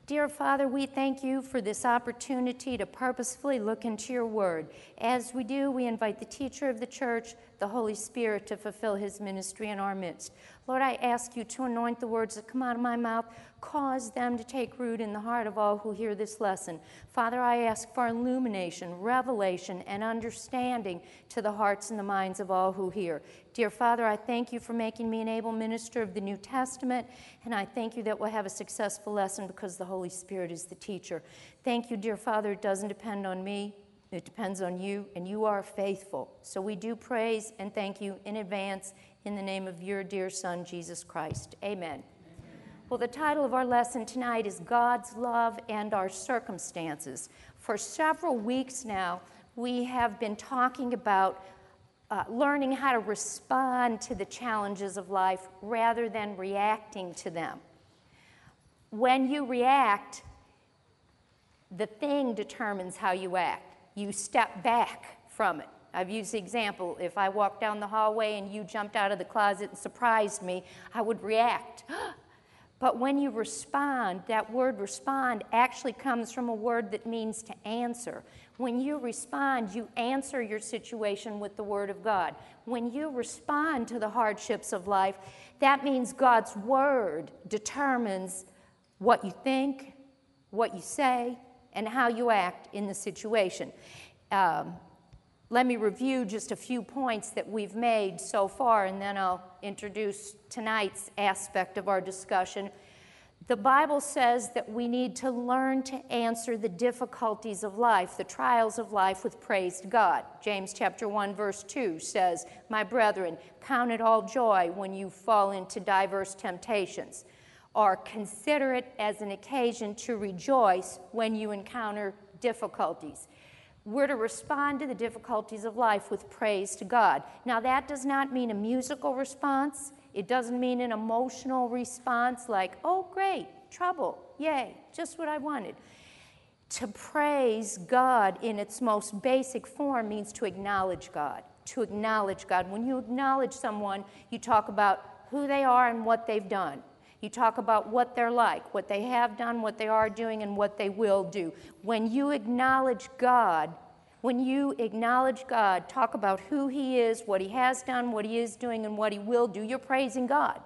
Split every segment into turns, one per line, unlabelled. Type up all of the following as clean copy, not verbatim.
Dear Father, we thank you for this opportunity to purposefully look into your word. As we do, we invite the teacher of the church, the Holy Spirit, to fulfill his ministry in our midst. Lord, I ask you to anoint the words that come out of my mouth, cause them to take root in the heart of all who hear this lesson. Father, I ask for illumination, revelation, and understanding to the hearts and the minds of all who hear. Dear Father, I thank you for making me an able minister of the New Testament, and I thank you that we'll have a successful lesson because the Holy Spirit is the teacher. Thank you, dear Father. It doesn't depend on me. It depends on you, and you are faithful. So we do praise and thank you in advance in the name of your dear Son, Jesus Christ. Amen. Well, the title of our lesson tonight is God's Love and Our Circumstances. For several weeks now, we have been talking about learning how to respond to the challenges of life rather than reacting to them. When you react, the thing determines how you act. You step back from it. I've used the example, if I walked down the hallway and you jumped out of the closet and surprised me, I would react. But when you respond, that word respond actually comes from a word that means to answer. When you respond, you answer your situation with the Word of God. When you respond to the hardships of life, that means God's Word determines what you think, what you say, and how you act in the situation. Let me review just a few points that we've made so far, and then I'll introduce tonight's aspect of our discussion. The Bible says that we need to learn to answer the difficulties of life, the trials of life, with praise to God. James chapter 1, verse 2 says, "My brethren, count it all joy when you fall into diverse temptations, or consider it as an occasion to rejoice when you encounter difficulties." We're to respond to the difficulties of life with praise to God. Now, that does not mean a musical response. It doesn't mean an emotional response like, oh, great, trouble, yay, just what I wanted. To praise God in its most basic form means to acknowledge God. To acknowledge God. When you acknowledge someone, you talk about who they are and what they've done. You talk about what they're like, what they have done, what they are doing, and what they will do. When you acknowledge God, talk about who He is, what He has done, what He is doing, and what He will do, you're praising God.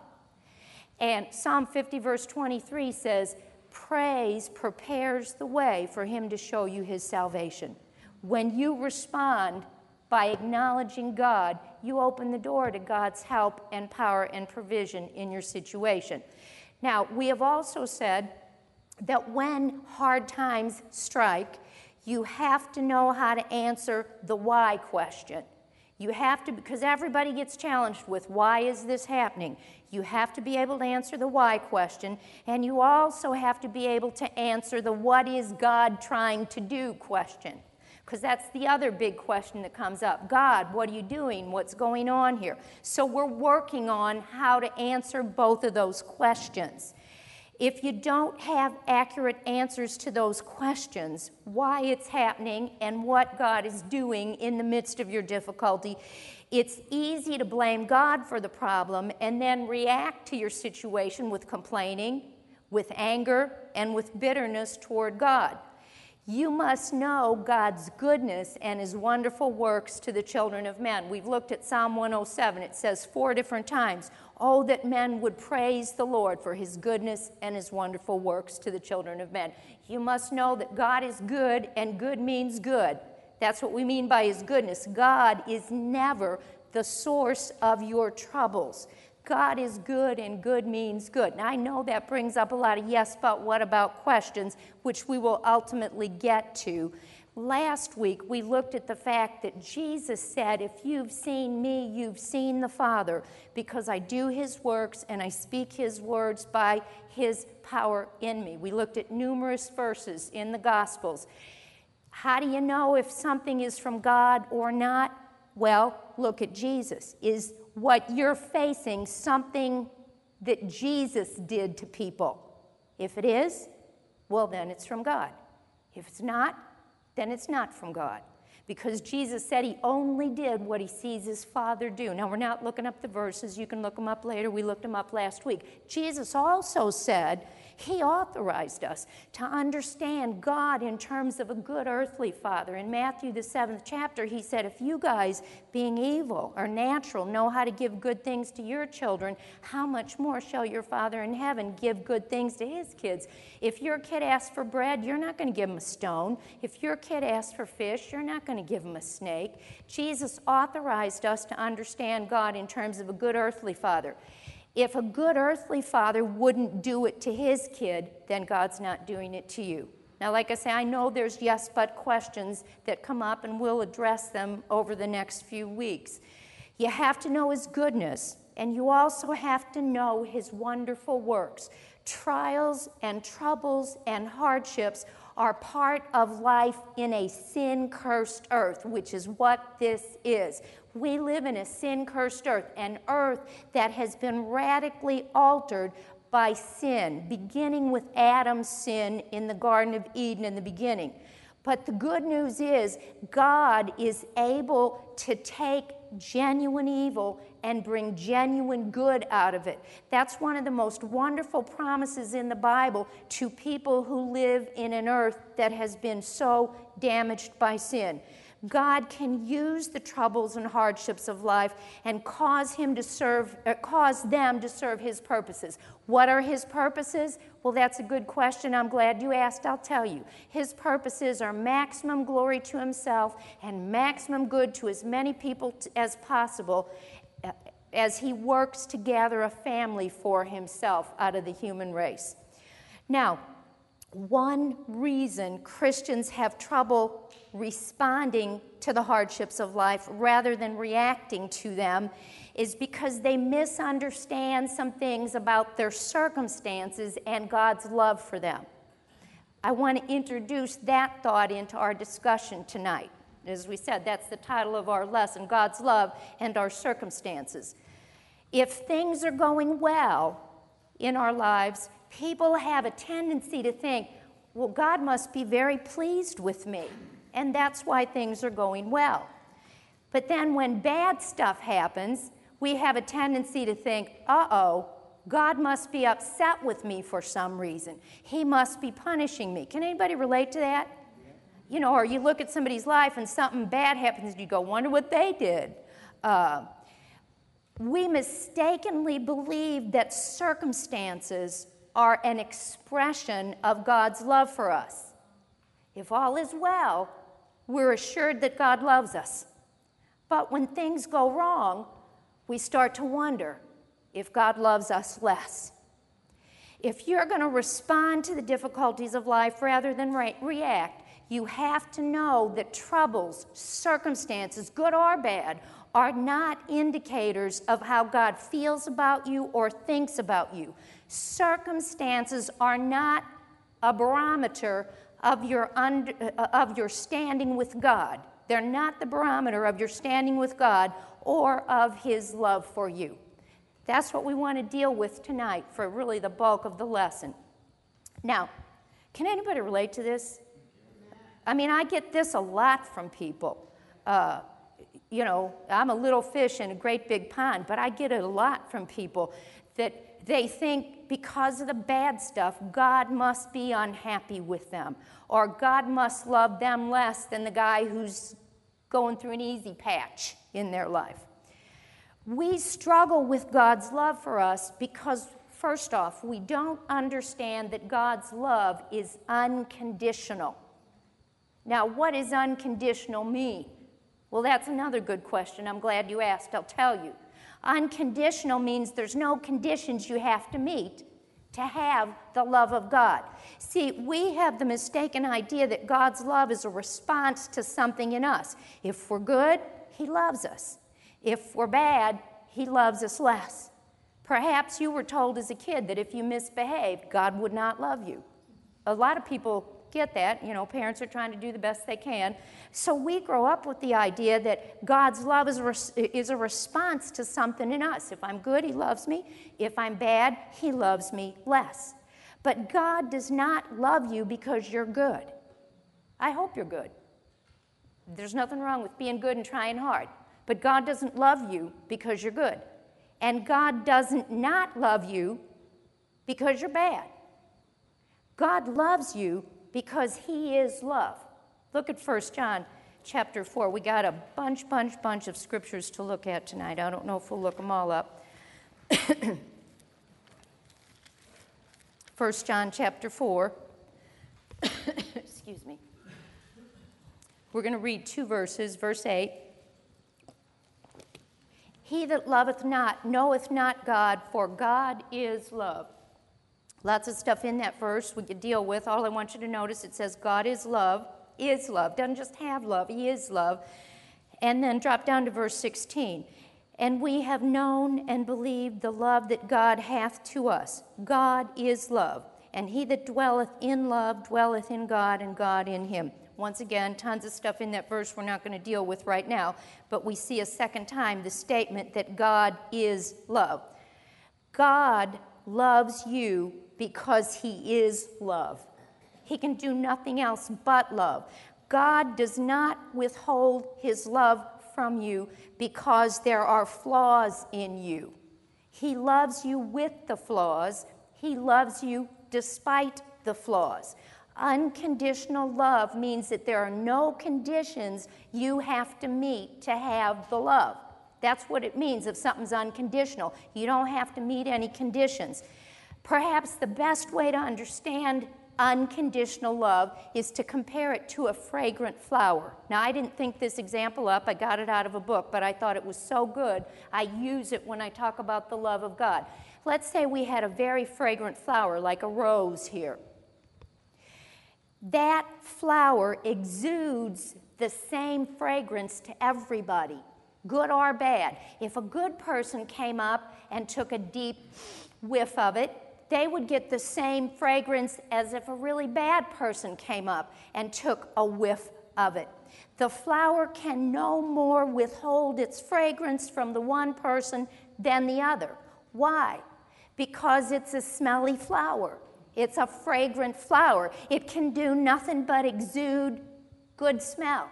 And Psalm 50, verse 23 says, praise prepares the way for Him to show you His salvation. When you respond by acknowledging God, you open the door to God's help and power and provision in your situation. Now, we have also said that when hard times strike, you have to know how to answer the why question. You have to, because everybody gets challenged with why is this happening? You have to be able to answer the why question, and you also have to be able to answer the what is God trying to do question. Because that's the other big question that comes up. God, what are you doing? What's going on here? So we're working on how to answer both of those questions. If you don't have accurate answers to those questions, why it's happening and what God is doing in the midst of your difficulty, it's easy to blame God for the problem and then react to your situation with complaining, with anger, and with bitterness toward God. You must know God's goodness and His wonderful works to the children of men. We've looked at Psalm 107. It says 4 different times, oh, that men would praise the Lord for His goodness and His wonderful works to the children of men. You must know that God is good, and good means good. That's what we mean by His goodness. God is never the source of your troubles. God is good, and good means good. Now, I know that brings up a lot of yes, but what about questions, which we will ultimately get to. Last week, we looked at the fact that Jesus said, if you've seen me, you've seen the Father, because I do His works and I speak His words by His power in me. We looked at numerous verses in the Gospels. How do you know if something is from God or not? Well, look at Jesus. Is what you're facing something that Jesus did to people? If it is, well, then it's from God. If it's not, then it's not from God. Because Jesus said He only did what He sees His Father do. Now, we're not looking up the verses. You can look them up later. We looked them up last week. Jesus also said He authorized us to understand God in terms of a good earthly father. In Matthew, the 7th chapter, he said, if you guys, being evil or natural, know how to give good things to your children, how much more shall your Father in heaven give good things to his kids? If your kid asks for bread, you're not going to give him a stone. If your kid asks for fish, you're not going to give him a snake. Jesus authorized us to understand God in terms of a good earthly father. If a good earthly father wouldn't do it to his kid, then God's not doing it to you. Now, like I say, I know there's yes but questions that come up, and we'll address them over the next few weeks. You have to know his goodness, and you also have to know his wonderful works. Trials and troubles and hardships are part of life in a sin-cursed earth, which is what this is. We live in a sin-cursed earth, an earth that has been radically altered by sin, beginning with Adam's sin in the Garden of Eden in the beginning. But the good news is God is able to take genuine evil and bring genuine good out of it. That's one of the most wonderful promises in the Bible to people who live in an earth that has been so damaged by sin. God can use the troubles and hardships of life and cause them to serve his purposes. What are his purposes? Well, that's a good question. I'm glad you asked. I'll tell you. His purposes are maximum glory to himself and maximum good to as many people as possible as he works to gather a family for himself out of the human race. Now, one reason Christians have trouble responding to the hardships of life rather than reacting to them is because they misunderstand some things about their circumstances and God's love for them. I want to introduce that thought into our discussion tonight. As we said, that's the title of our lesson, God's love and our circumstances. If things are going well in our lives, people have a tendency to think, well, God must be very pleased with me, and that's why things are going well. But then when bad stuff happens, we have a tendency to think, uh-oh, God must be upset with me for some reason. He must be punishing me. Can anybody relate to that? You know, or you look at somebody's life and something bad happens and you go, wonder what they did. We mistakenly believe that circumstances are an expression of God's love for us. If all is well, we're assured that God loves us. But when things go wrong, we start to wonder if God loves us less. If you're going to respond to the difficulties of life rather than react, you have to know that troubles, circumstances, good or bad, are not indicators of how God feels about you or thinks about you. Circumstances are not a barometer of your standing with God. They're not the barometer of your standing with God or of his love for you. That's what we want to deal with tonight for really the bulk of the lesson. Now, can anybody relate to this? I mean, I get this a lot from people. You know, I'm a little fish in a great big pond, but I get it a lot from people that they think because of the bad stuff, God must be unhappy with them, or God must love them less than the guy who's going through an easy patch in their life. We struggle with God's love for us because, first off, we don't understand that God's love is unconditional. Now, what does unconditional mean? Well, that's another good question. I'm glad you asked. I'll tell you. Unconditional means there's no conditions you have to meet to have the love of God. See, we have the mistaken idea that God's love is a response to something in us. If we're good, he loves us. If we're bad, he loves us less. Perhaps you were told as a kid that if you misbehaved, God would not love you. A lot of people get that. You know, parents are trying to do the best they can. So we grow up with the idea that God's love is a response to something in us. If I'm good, he loves me. If I'm bad, he loves me less. But God does not love you because you're good. I hope you're good. There's nothing wrong with being good and trying hard. But God doesn't love you because you're good. And God doesn't not love you because you're bad. God loves you because he is love. Look at 1 John chapter 4. We got a bunch of scriptures to look at tonight. I don't know if we'll look them all up. 1 John chapter 4. Excuse me. We're going to read 2 verses. Verse 8. He that loveth not knoweth not God, for God is love. Lots of stuff in that verse we could deal with. All I want you to notice, it says God is love. Is love. Doesn't just have love. He is love. And then drop down to verse 16. And we have known and believed the love that God hath to us. God is love. And he that dwelleth in love dwelleth in God, and God in him. Once again, tons of stuff in that verse we're not going to deal with right now, but we see a second time the statement that God is love. God loves you because he is love. He can do nothing else but love. God does not withhold his love from you because there are flaws in you. He loves you with the flaws. He loves you despite the flaws. Unconditional love means that there are no conditions you have to meet to have the love. That's what it means if something's unconditional. You don't have to meet any conditions. Perhaps the best way to understand unconditional love is to compare it to a fragrant flower. Now, I didn't think this example up. I got it out of a book, but I thought it was so good, I use it when I talk about the love of God. Let's say we had a very fragrant flower, like a rose here. That flower exudes the same fragrance to everybody, good or bad. If a good person came up and took a deep whiff of it, they would get the same fragrance as if a really bad person came up and took a whiff of it. The flower can no more withhold its fragrance from the one person than the other. Why? Because it's a smelly flower. It's a fragrant flower. It can do nothing but exude good smell.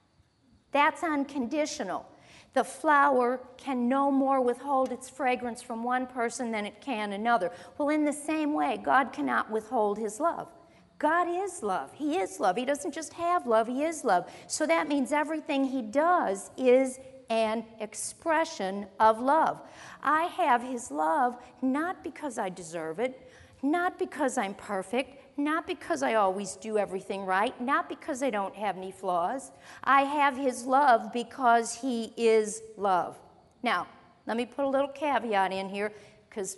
That's unconditional. The flower can no more withhold its fragrance from one person than it can another. Well, in the same way, God cannot withhold his love. God is love. He is love. He doesn't just have love, he is love. So that means everything he does is an expression of love. I have his love not because I deserve it, not because I'm perfect, not because I always do everything right, not because I don't have any flaws. I have his love because he is love. Now, let me put a little caveat in here because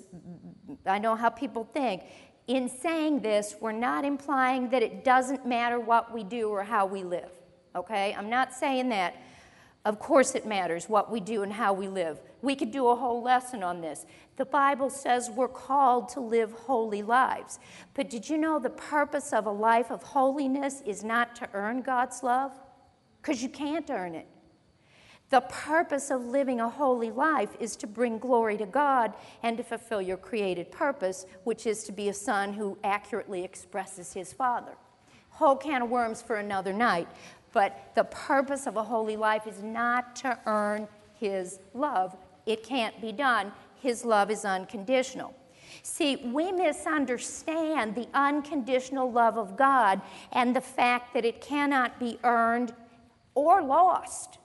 I know how people think. In saying this, we're not implying that it doesn't matter what we do or how we live, okay? I'm not saying that. Of course it matters what we do and how we live. We could do a whole lesson on this. The Bible says we're called to live holy lives. But did you know the purpose of a life of holiness is not to earn God's love? Because you can't earn it. The purpose of living a holy life is to bring glory to God and to fulfill your created purpose, which is to be a son who accurately expresses his Father. Whole can of worms for another night. But the purpose of a holy life is not to earn his love. It can't be done. His love is unconditional. See, we misunderstand the unconditional love of God and the fact that it cannot be earned or lost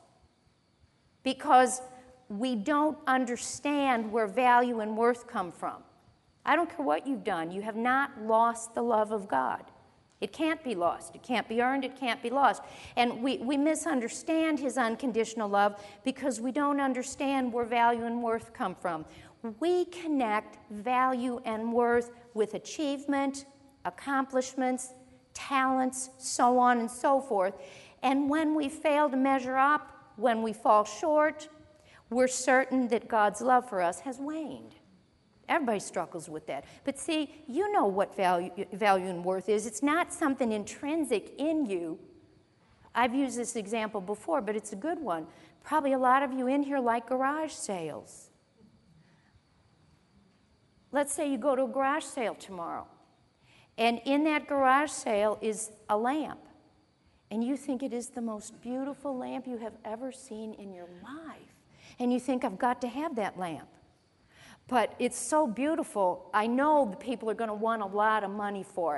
because we don't understand where value and worth come from. I don't care what you've done. You have not lost the love of God. It can't be lost. It can't be earned. It can't be lost. And we misunderstand his unconditional love because we don't understand where value and worth come from. We connect value and worth with achievement, accomplishments, talents, so on and so forth. And when we fail to measure up, when we fall short, we're certain that God's love for us has waned. Everybody struggles with that. But see, you know what value and worth is. It's not something intrinsic in you. I've used this example before, but it's a good one. Probably a lot of you in here like garage sales. Let's say you go to a garage sale tomorrow, and in that garage sale is a lamp, and you think it is the most beautiful lamp you have ever seen in your life, and you think, I've got to have that lamp. But it's so beautiful, I know the people are going to want a lot of money for it.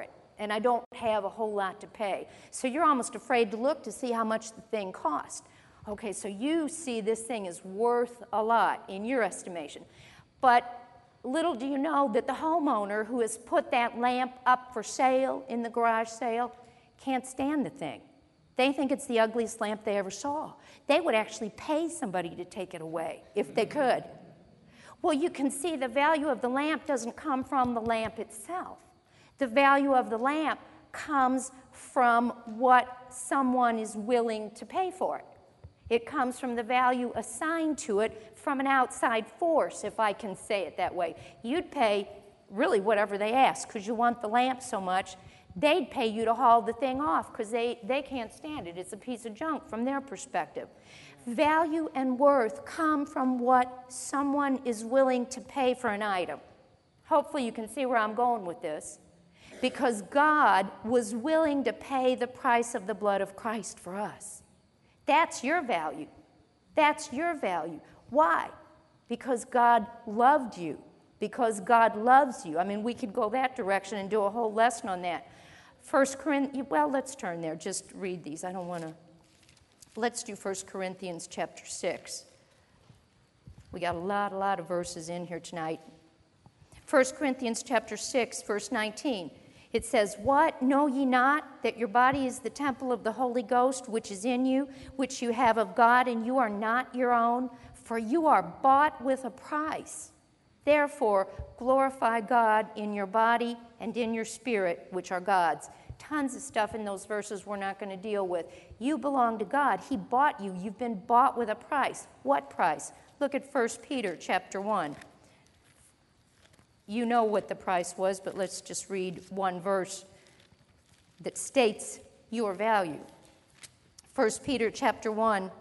and I don't have a whole lot to pay. So you're almost afraid to look to see how much the thing cost. Okay, so you see this thing is worth a lot in your estimation. But little do you know that the homeowner who has put that lamp up for sale in the garage sale can't stand the thing. They think it's the ugliest lamp they ever saw. They would actually pay somebody to take it away if they could. Well, you can see the value of the lamp doesn't come from the lamp itself. The value of the lamp comes from what someone is willing to pay for it. It comes from the value assigned to it from an outside force, if I can say it that way. You'd pay really whatever they ask because you want the lamp so much. They'd pay you to haul the thing off because they can't stand it. It's a piece of junk from their perspective. Value and worth come from what someone is willing to pay for an item. Hopefully you can see where I'm going with this. Because God was willing to pay the price of the blood of Christ for us. That's your value. That's your value. Why? Because God loved you. Because God loves you. I mean, we could go that direction and do a whole lesson on that. 1 Corinthians, well, let's turn there. Just read these. I don't want to. Let's do 1 Corinthians chapter 6. We got a lot of verses in here tonight. 1 Corinthians chapter 6, verse 19. It says, "What, know ye not that your body is the temple of the Holy Ghost, which is in you, which you have of God, and you are not your own? For you are bought with a price. Therefore, glorify God in your body and in your spirit, which are God's." Tons of stuff in those verses we're not going to deal with. You belong to God. He bought you. You've been bought with a price. What price? Look at 1 Peter chapter 1. You know what the price was, but let's just read one verse that states your value. 1 Peter chapter 1,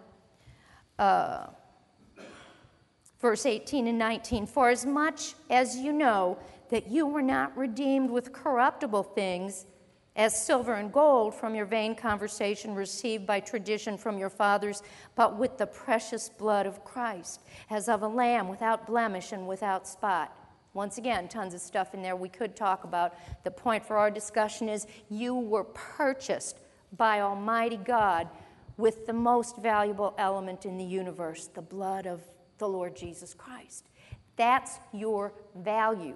verse 18 and 19. "For as much as you know that you were not redeemed with corruptible things, as silver and gold from your vain conversation received by tradition from your fathers, but with the precious blood of Christ, as of a lamb without blemish and without spot." Once again, tons of stuff in there we could talk about. The point for our discussion is you were purchased by Almighty God with the most valuable element in the universe, the blood of the Lord Jesus Christ. That's your value.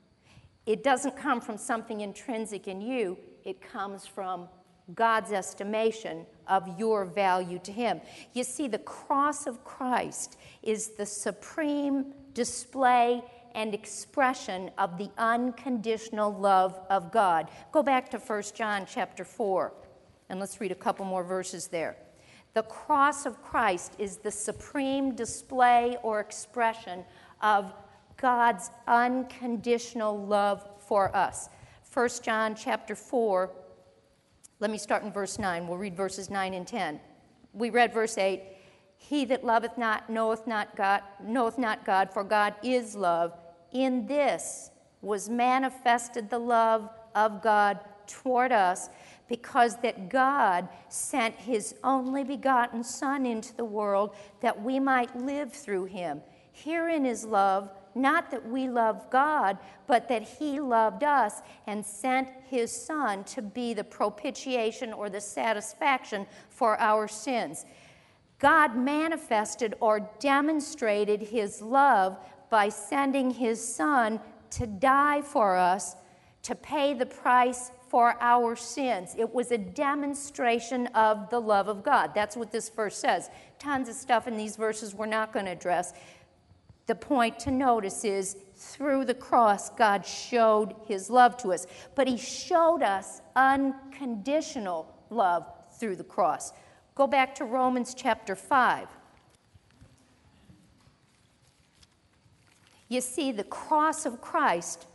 It doesn't come from something intrinsic in you. It comes from God's estimation of your value to Him. You see, the cross of Christ is the supreme display and expression of the unconditional love of God. Go back to 1 John chapter 4, and let's read a couple more verses there. The cross of Christ is the supreme display or expression of God's unconditional love for us. 1 John chapter 4, let me start in verse 9. We'll read verses 9 and 10. We read verse 8. "He that loveth not knoweth not God, for God is love. In this was manifested the love of God toward us, because that God sent His only begotten Son into the world, that we might live through Him. Herein is love, not that we loved God, but that He loved us and sent His Son to be the propitiation or the satisfaction for our sins." God manifested or demonstrated His love by sending His Son to die for us, to pay the price for our sins. It was a demonstration of the love of God. That's what this verse says. Tons of stuff in these verses we're not going to address. The point to notice is through the cross, God showed His love to us. But He showed us unconditional love through the cross. Go back to Romans chapter 5. You see, the cross of Christ,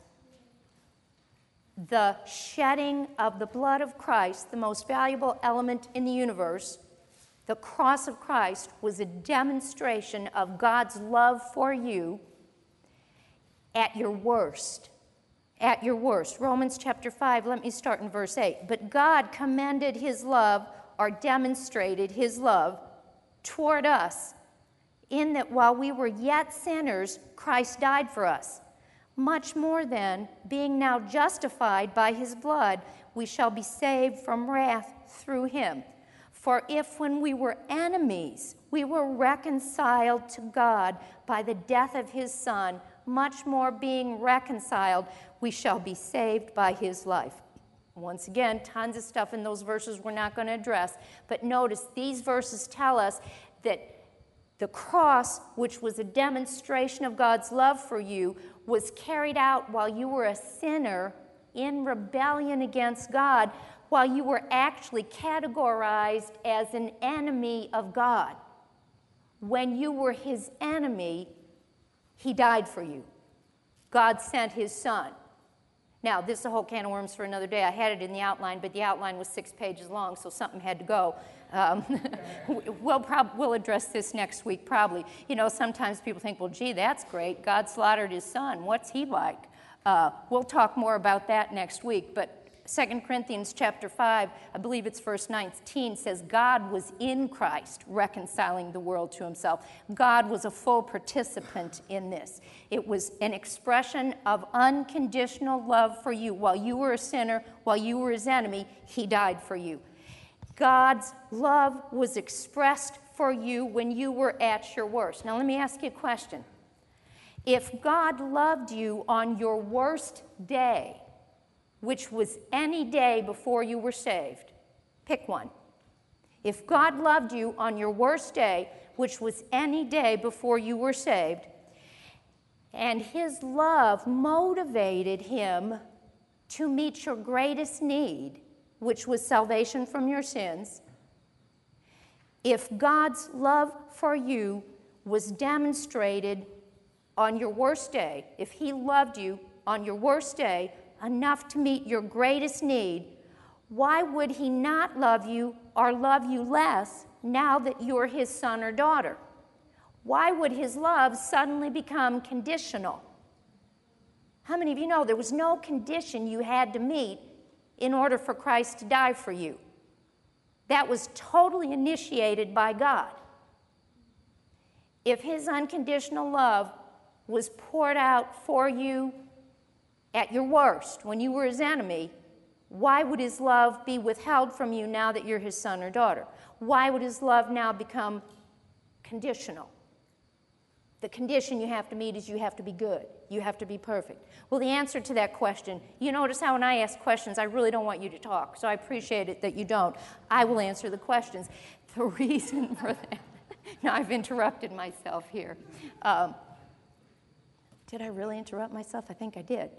the shedding of the blood of Christ, the most valuable element in the universe, the cross of Christ was a demonstration of God's love for you at your worst. At your worst. Romans chapter 5, let me start in verse 8. "But God commended His love, or demonstrated His love, toward us, in that while we were yet sinners, Christ died for us. Much more then, being now justified by His blood, we shall be saved from wrath through him. For if when we were enemies, we were reconciled to God by the death of his Son, much more being reconciled, we shall be saved by his life. Once again, tons of stuff in those verses we're not going to address. But notice, these verses tell us that the cross, which was a demonstration of God's love for you, was carried out while you were a sinner in rebellion against God, while you were actually categorized as an enemy of God. When you were his enemy, he died for you. God sent his Son. Now, this is a whole can of worms for another day. I had it in the outline, but the outline was 6 pages long, so something had to go. We'll address this next week, probably. You know, sometimes people think, well, gee, that's great. God slaughtered his Son. What's he like? We'll talk more about that next week, but 2 Corinthians chapter 5, I believe it's verse 19, says God was in Christ reconciling the world to himself. God was a full participant in this. It was an expression of unconditional love for you. While you were a sinner, while you were his enemy, he died for you. God's love was expressed for you when you were at your worst. Now let me ask you a question. If God loved you on your worst day, which was any day before you were saved, pick one. If God loved you on your worst day, which was any day before you were saved, and his love motivated him to meet your greatest need, which was salvation from your sins, if God's love for you was demonstrated on your worst day, if he loved you on your worst day enough to meet your greatest need, why would he not love you or love you less now that you're his son or daughter? Why would his love suddenly become conditional? How many of you know there was no condition you had to meet in order for Christ to die for you? That was totally initiated by God. If his unconditional love was poured out for you at your worst, when you were his enemy, why would his love be withheld from you now that you're his son or daughter? Why would his love now become conditional? The condition you have to meet is you have to be good. You have to be perfect. Well, the answer to that question, you notice how when I ask questions, I really don't want you to talk, so I appreciate it that you don't. I will answer the questions. The reason for that, now I've interrupted myself here. Did I really interrupt myself? I think I did.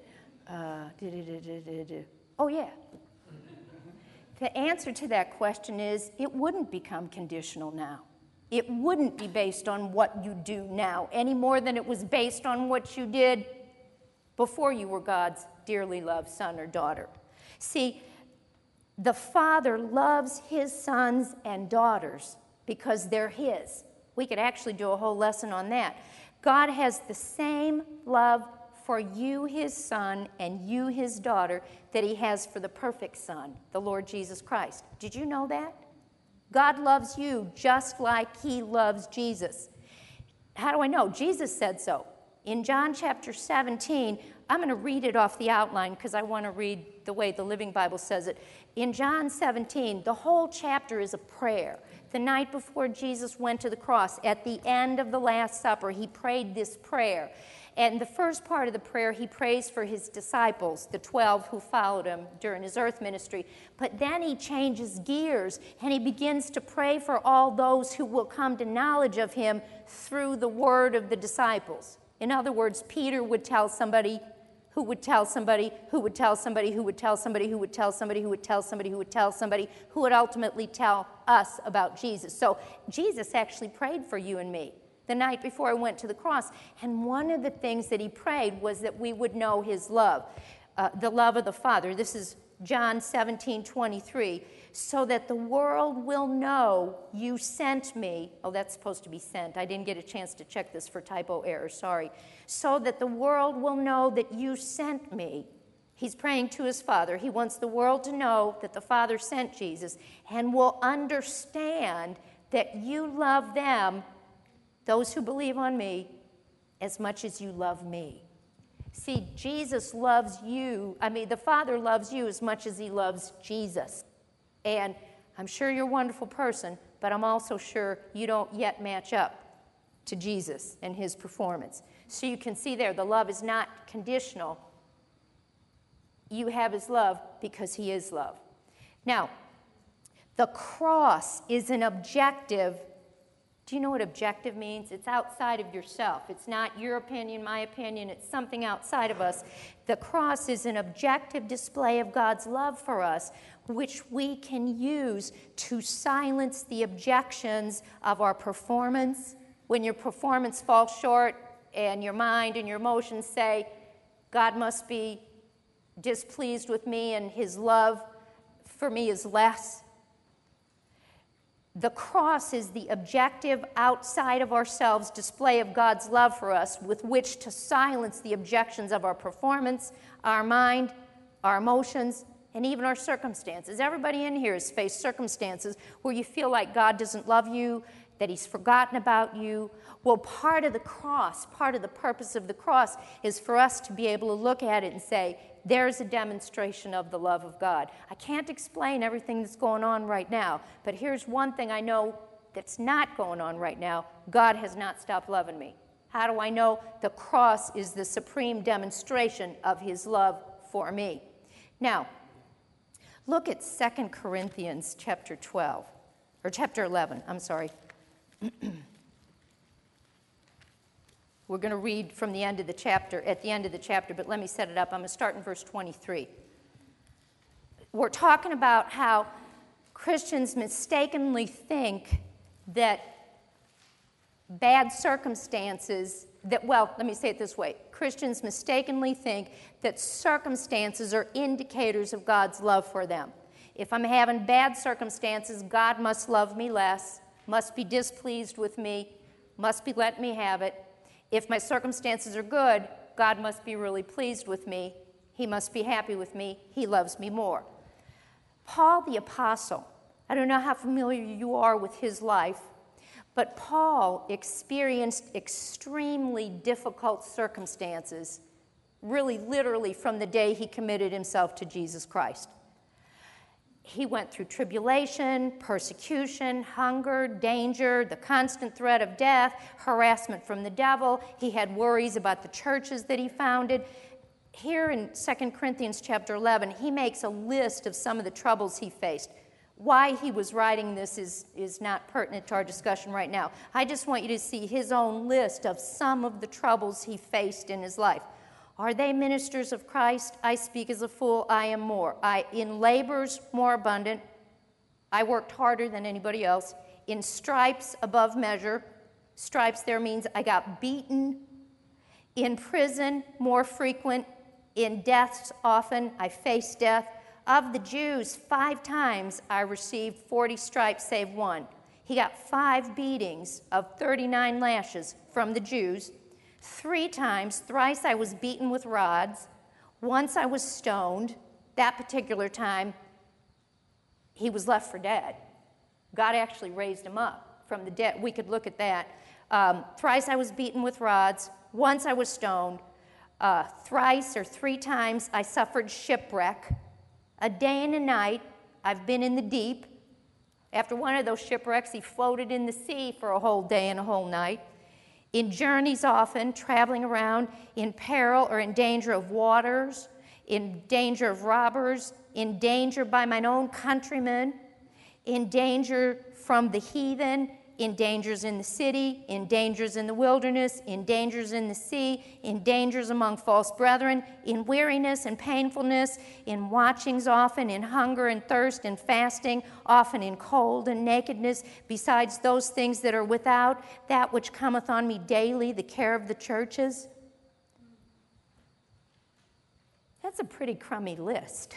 Oh, yeah. The answer to that question is it wouldn't become conditional now. It wouldn't be based on what you do now any more than it was based on what you did before you were God's dearly loved son or daughter. See, the Father loves his sons and daughters because they're his. We could actually do a whole lesson on that. God has the same love for you, his son, and you, his daughter, that he has for the perfect son, the Lord Jesus Christ. Did you know that? God loves you just like he loves Jesus. How do I know? Jesus said so. In John chapter 17, I'm going to read it off the outline because I want to read the way the Living Bible says it. In John 17, the whole chapter is a prayer. The night before Jesus went to the cross, at the end of the Last Supper, he prayed this prayer. And the first part of the prayer, he prays for his disciples, the 12 who followed him during his earth ministry. But then he changes gears, and he begins to pray for all those who will come to knowledge of him through the word of the disciples. In other words, Peter would tell somebody, who would tell somebody, who would tell somebody, who would tell somebody, who would tell somebody, who would tell somebody, who would tell somebody, who would ultimately tell us about Jesus. So Jesus actually prayed for you and me the night before I went to the cross. And one of the things that he prayed was that we would know his love, the love of the Father. This is John 17:23. So that the world will know you sent me. Oh, that's supposed to be sent. I didn't get a chance to check this for typo error, sorry. So that the world will know that you sent me. He's praying to his Father. He wants the world to know that the Father sent Jesus and will understand that you love them, those who believe on me, as much as you love me. See, Jesus loves you. The Father loves you as much as he loves Jesus. And I'm sure you're a wonderful person, but I'm also sure you don't yet match up to Jesus and his performance. So you can see there, the love is not conditional. You have his love because he is love. Now, the cross is an objective. Do you know what objective means? It's outside of yourself. It's not your opinion, my opinion. It's something outside of us. The cross is an objective display of God's love for us, which we can use to silence the objections of our performance. When your performance falls short and your mind and your emotions say, God must be displeased with me and his love for me is less. The cross is the objective, outside of ourselves display of God's love for us with which to silence the objections of our performance, our mind, our emotions, and even our circumstances. Everybody in here has faced circumstances where you feel like God doesn't love you, that he's forgotten about you. Well, part of the cross, part of the purpose of the cross is for us to be able to look at it and say, there's a demonstration of the love of God. I can't explain everything that's going on right now, but here's one thing I know that's not going on right now. God has not stopped loving me. How do I know? The cross is the supreme demonstration of his love for me. Now, look at 2 Corinthians chapter 12, or chapter 11, I'm sorry. We're going to read from the end of the chapter, at the end of the chapter, but let me set it up. I'm going to start in verse 23. We're talking about how Christians mistakenly think that bad circumstances, let me say it this way. Christians mistakenly think that circumstances are indicators of God's love for them. If I'm having bad circumstances, God must love me less, must be displeased with me, must be letting me have it. If my circumstances are good, God must be really pleased with me. He must be happy with me. He loves me more. Paul the Apostle, I don't know how familiar you are with his life, but Paul experienced extremely difficult circumstances, really literally from the day he committed himself to Jesus Christ. He went through tribulation, persecution, hunger, danger, the constant threat of death, harassment from the devil. He had worries about the churches that he founded. Here in 2 Corinthians chapter 11, he makes a list of some of the troubles he faced. Why he was writing this is not pertinent to our discussion right now. I just want you to see his own list of some of the troubles he faced in his life. Are they ministers of Christ? I speak as a fool, I am more. In labors more abundant, I worked harder than anybody else. In stripes above measure, stripes there means I got beaten. In prison more frequent. In deaths often, I faced death. Of the Jews, 5 times I received 40 stripes save one. He got 5 beatings of 39 lashes from the Jews. 3 times, thrice I was beaten with rods. Once I was stoned. That particular time, he was left for dead. God actually raised him up from the dead. We could look at that. Thrice I was beaten with rods. Once I was stoned. Thrice or 3 times I suffered shipwreck. A day and a night I've been in the deep. After one of those shipwrecks, he floated in the sea for a whole day and a whole night. In journeys often, traveling around, in peril or in danger of waters, in danger of robbers, in danger by mine own countrymen, in danger from the heathen, in dangers in the city, in dangers in the wilderness, in dangers in the sea, in dangers among false brethren, in weariness and painfulness, in watchings often, in hunger and thirst and fasting, often in cold and nakedness, besides those things that are without, that which cometh on me daily, the care of the churches. That's a pretty crummy list.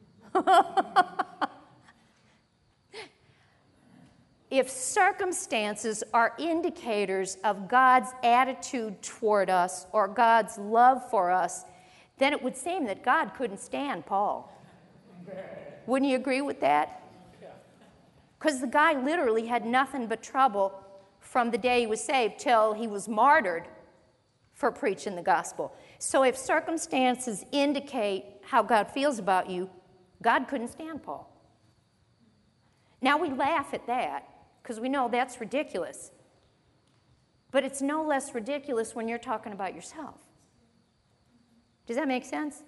If circumstances are indicators of God's attitude toward us or God's love for us, then it would seem that God couldn't stand Paul. Wouldn't you agree with that? Because the guy literally had nothing but trouble from the day he was saved till he was martyred for preaching the gospel. So if circumstances indicate how God feels about you, God couldn't stand Paul. Now we laugh at that because we know that's ridiculous. But it's no less ridiculous when you're talking about yourself. Does that make sense?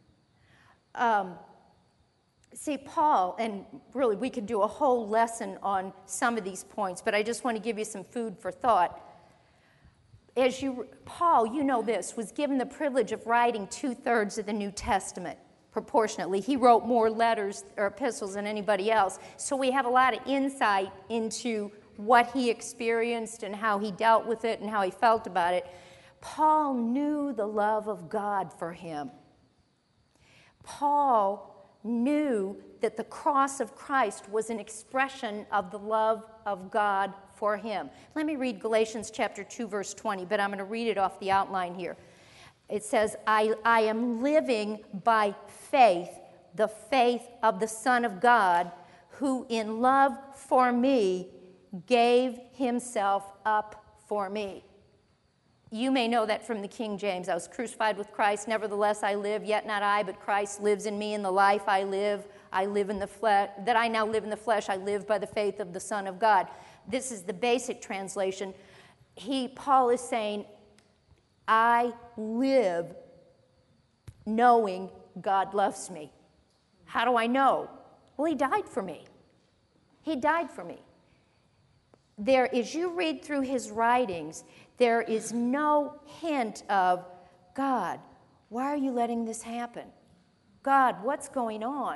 See, Paul, and really we could do a whole lesson on some of these points, but I just want to give you some food for thought. Paul, you know this, was given the privilege of writing 2/3 of the New Testament, proportionately. He wrote more letters or epistles than anybody else, so we have a lot of insight into what he experienced and how he dealt with it and how he felt about it. Paul knew the love of God for him. Paul knew that the cross of Christ was an expression of the love of God for him. Let me read Galatians chapter 2, verse 20, but I'm going to read it off the outline here. It says, I am living by faith, the faith of the Son of God, who in love for me gave himself up for me. You may know that from the King James. I was crucified with Christ, nevertheless I live, yet not I, but Christ lives in me. In the life I live in the flesh, that I now live in the flesh, I live by the faith of the Son of God. This is the basic translation. Paul is saying, I live knowing God loves me. How do I know? Well, he died for me. He died for me. As you read through his writings, there is no hint of, God, why are you letting this happen? God, what's going on?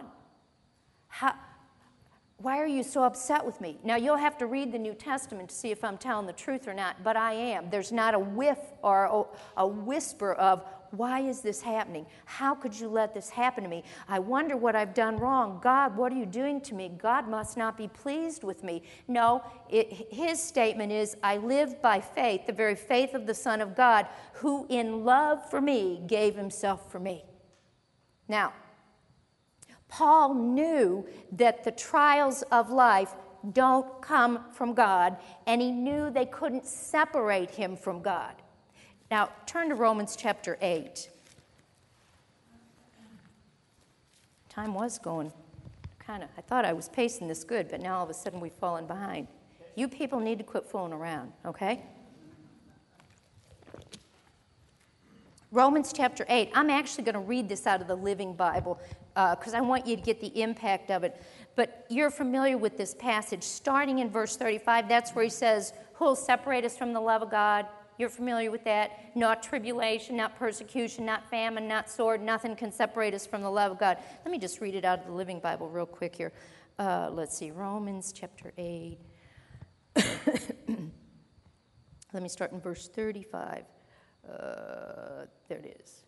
Why are you so upset with me? Now, you'll have to read the New Testament to see if I'm telling the truth or not, but I am. There's not a whiff or a whisper of, why is this happening? How could you let this happen to me? I wonder what I've done wrong. God, what are you doing to me? God must not be pleased with me. No, his statement is, I live by faith, the very faith of the Son of God, who in love for me gave himself for me. Now, Paul knew that the trials of life don't come from God, and he knew they couldn't separate him from God. Now, turn to Romans chapter 8. Time was going I thought I was pacing this good, but now all of a sudden we've fallen behind. You people need to quit fooling around, okay? Romans chapter 8. I'm actually going to read this out of the Living Bible because I want you to get the impact of it. But you're familiar with this passage. Starting in verse 35, that's where he says, who will separate us from the love of God? You're familiar with that? Not tribulation, not persecution, not famine, not sword. Nothing can separate us from the love of God. Let me just read it out of the Living Bible real quick here. Let's see, Romans chapter 8. Let me start in verse 35. There it is.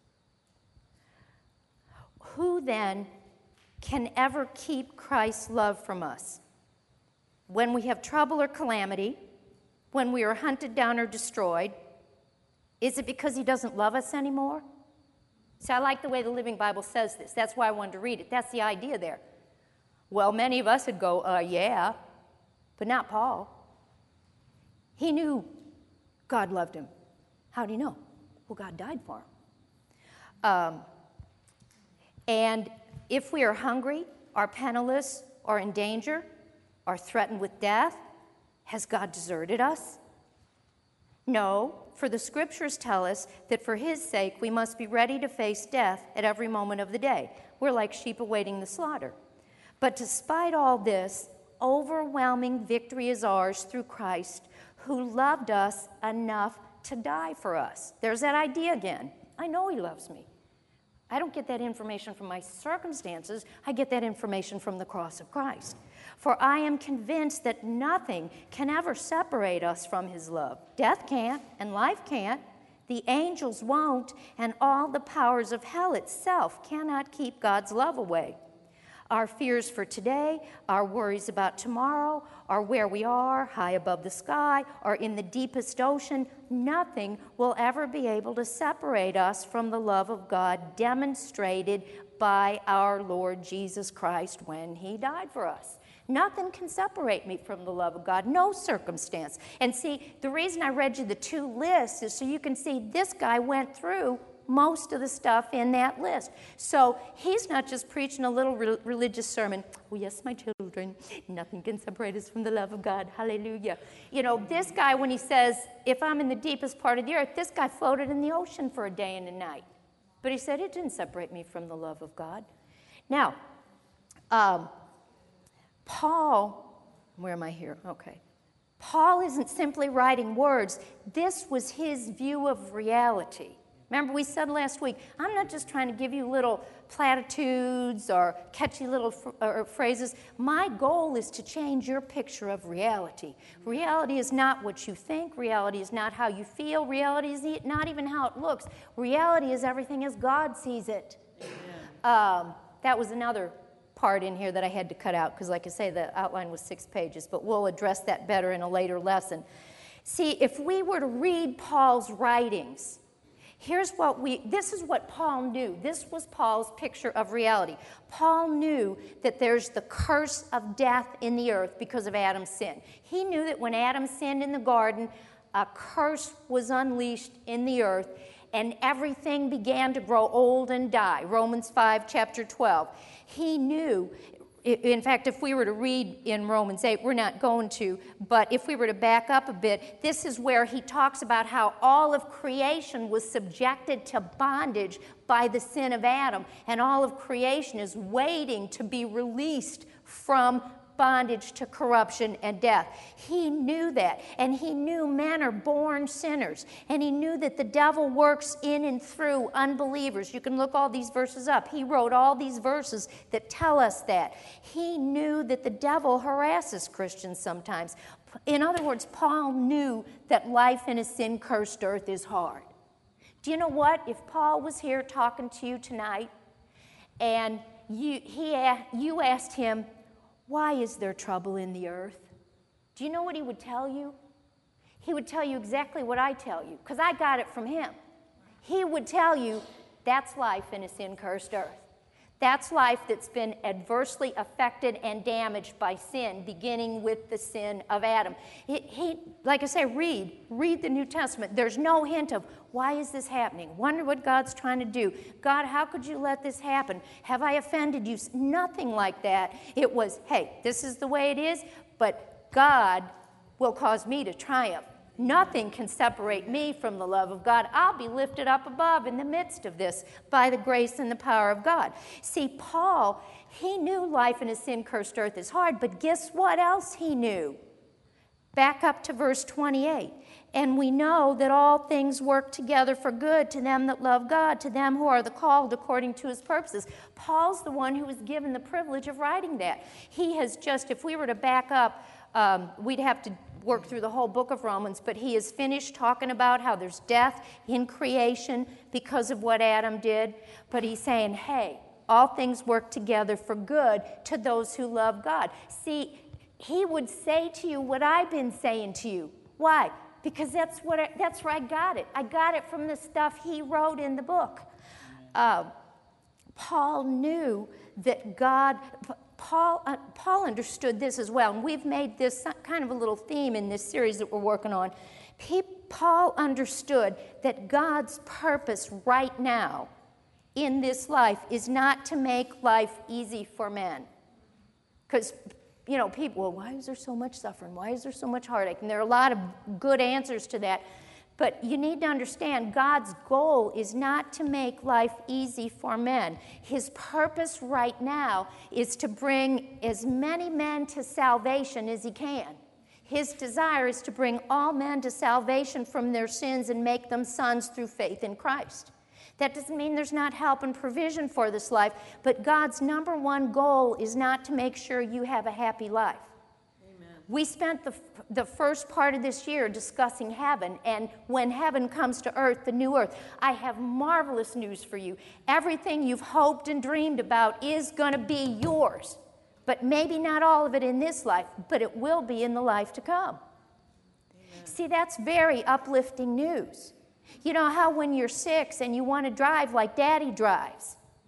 Who then can ever keep Christ's love from us? When we have trouble or calamity, when we are hunted down or destroyed, is it because he doesn't love us anymore? See, I like the way the Living Bible says this. That's why I wanted to read it. That's the idea there. Well, many of us would go, yeah, but not Paul. He knew God loved him. How do you know? Well, God died for him. And if we are hungry, are penniless, or in danger, are threatened with death, has God deserted us? No, for the Scriptures tell us that for his sake we must be ready to face death at every moment of the day. We're like sheep awaiting the slaughter. But despite all this, overwhelming victory is ours through Christ, who loved us enough to die for us. There's that idea again. I know he loves me. I don't get that information from my circumstances. I get that information from the cross of Christ. For I am convinced that nothing can ever separate us from his love. Death can't, and life can't. The angels won't, and all the powers of hell itself cannot keep God's love away. Our fears for today, our worries about tomorrow, or where we are, high above the sky, or in the deepest ocean, nothing will ever be able to separate us from the love of God demonstrated by our Lord Jesus Christ when he died for us. Nothing can separate me from the love of God, no circumstance. And see, the reason I read you the two lists is so you can see this guy went through most of the stuff in that list. So he's not just preaching a little religious sermon. Oh, yes, my children, nothing can separate us from the love of God. Hallelujah. You know, this guy, when he says, if I'm in the deepest part of the earth, this guy floated in the ocean for a day and a night. But he said, it didn't separate me from the love of God. Now, Paul, where am I here? Okay. Paul isn't simply writing words. This was his view of reality. Remember, we said last week, I'm not just trying to give you little platitudes or catchy little phrases. My goal is to change your picture of reality. Reality is not what you think. Reality is not how you feel. Reality is not even how it looks. Reality is everything as God sees it. That was another part in here that I had to cut out because, like I say, the outline was 6 pages, but we'll address that better in a later lesson. See, if we were to read Paul's writings, this is what Paul knew. This was Paul's picture of reality. Paul knew that there's the curse of death in the earth because of Adam's sin. He knew that when Adam sinned in the garden, a curse was unleashed in the earth, and everything began to grow old and die. Romans 5, chapter 12. He knew, in fact, if we were to read in Romans 8, we're not going to, but if we were to back up a bit, this is where he talks about how all of creation was subjected to bondage by the sin of Adam, and all of creation is waiting to be released from bondage to corruption and death. He knew that, and he knew men are born sinners, and he knew that the devil works in and through unbelievers. You can look all these verses up. He wrote all these verses that tell us that. He knew that the devil harasses Christians sometimes. In other words, Paul knew that life in a sin-cursed earth is hard. Do you know what? If Paul was here talking to you tonight, and you asked him, why is there trouble in the earth? Do you know what he would tell you? He would tell you exactly what I tell you, because I got it from him. He would tell you, that's life in a sin-cursed earth. That's life that's been adversely affected and damaged by sin, beginning with the sin of Adam. He, like I say, read the New Testament. There's no hint of, why is this happening? Wonder what God's trying to do. God, how could you let this happen? Have I offended you? Nothing like that. It was, hey, this is the way it is, but God will cause me to triumph. Nothing can separate me from the love of God. I'll be lifted up above in the midst of this by the grace and the power of God. See, Paul, he knew life in a sin-cursed earth is hard, but guess what else he knew? Back up to verse 28. And we know that all things work together for good to them that love God, to them who are the called according to his purposes. Paul's the one who was given the privilege of writing that. He has just, if we were to back up, we'd have to work through the whole book of Romans, but he is finished talking about how there's death in creation because of what Adam did. But he's saying, hey, all things work together for good to those who love God. See, he would say to you what I've been saying to you. Why? Because that's where I got it. I got it from the stuff he wrote in the book. Paul knew that Paul understood this as well, and we've made this kind of a little theme in this series that we're working on. Paul understood that God's purpose right now in this life is not to make life easy for men. Because, people, well, why is there so much suffering? Why is there so much heartache? And there are a lot of good answers to that. But you need to understand, God's goal is not to make life easy for men. His purpose right now is to bring as many men to salvation as he can. His desire is to bring all men to salvation from their sins and make them sons through faith in Christ. That doesn't mean there's not help and provision for this life, but God's number one goal is not to make sure you have a happy life. We spent the first part of this year discussing heaven, and when heaven comes to earth, the new earth, I have marvelous news for you. Everything you've hoped and dreamed about is going to be yours, but maybe not all of it in this life, but it will be in the life to come. Amen. See, that's very uplifting news. You know how when you're 6 and you want to drive like Daddy drives,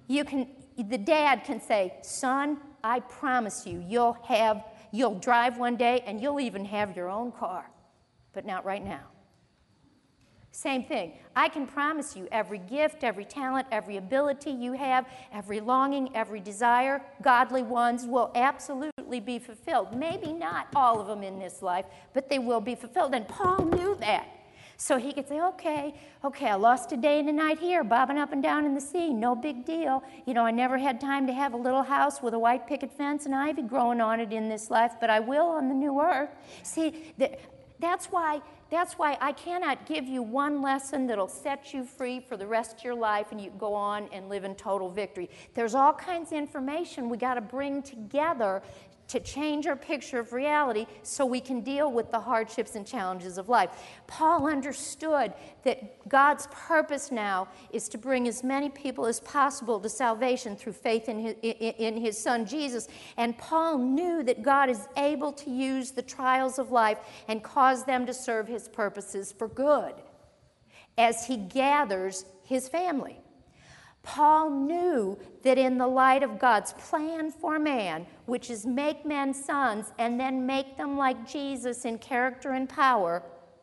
the dad can say, son, I promise you, you'll drive one day and you'll even have your own car, but not right now. Same thing. I can promise you every gift, every talent, every ability you have, every longing, every desire, godly ones will absolutely be fulfilled. Maybe not all of them in this life, but they will be fulfilled. And Paul knew that. So he could say, okay, I lost a day and a night here, bobbing up and down in the sea, no big deal. I never had time to have a little house with a white picket fence and ivy growing on it in this life, but I will on the new earth. See, that's why I cannot give you one lesson that'll set you free for the rest of your life and you go on and live in total victory. There's all kinds of information we got to bring together to change our picture of reality so we can deal with the hardships and challenges of life. Paul understood that God's purpose now is to bring as many people as possible to salvation through faith in his Son Jesus. And Paul knew that God is able to use the trials of life and cause them to serve his purposes for good as he gathers his family. Paul knew that in the light of God's plan for man, which is make men sons and then make them like Jesus in character and power,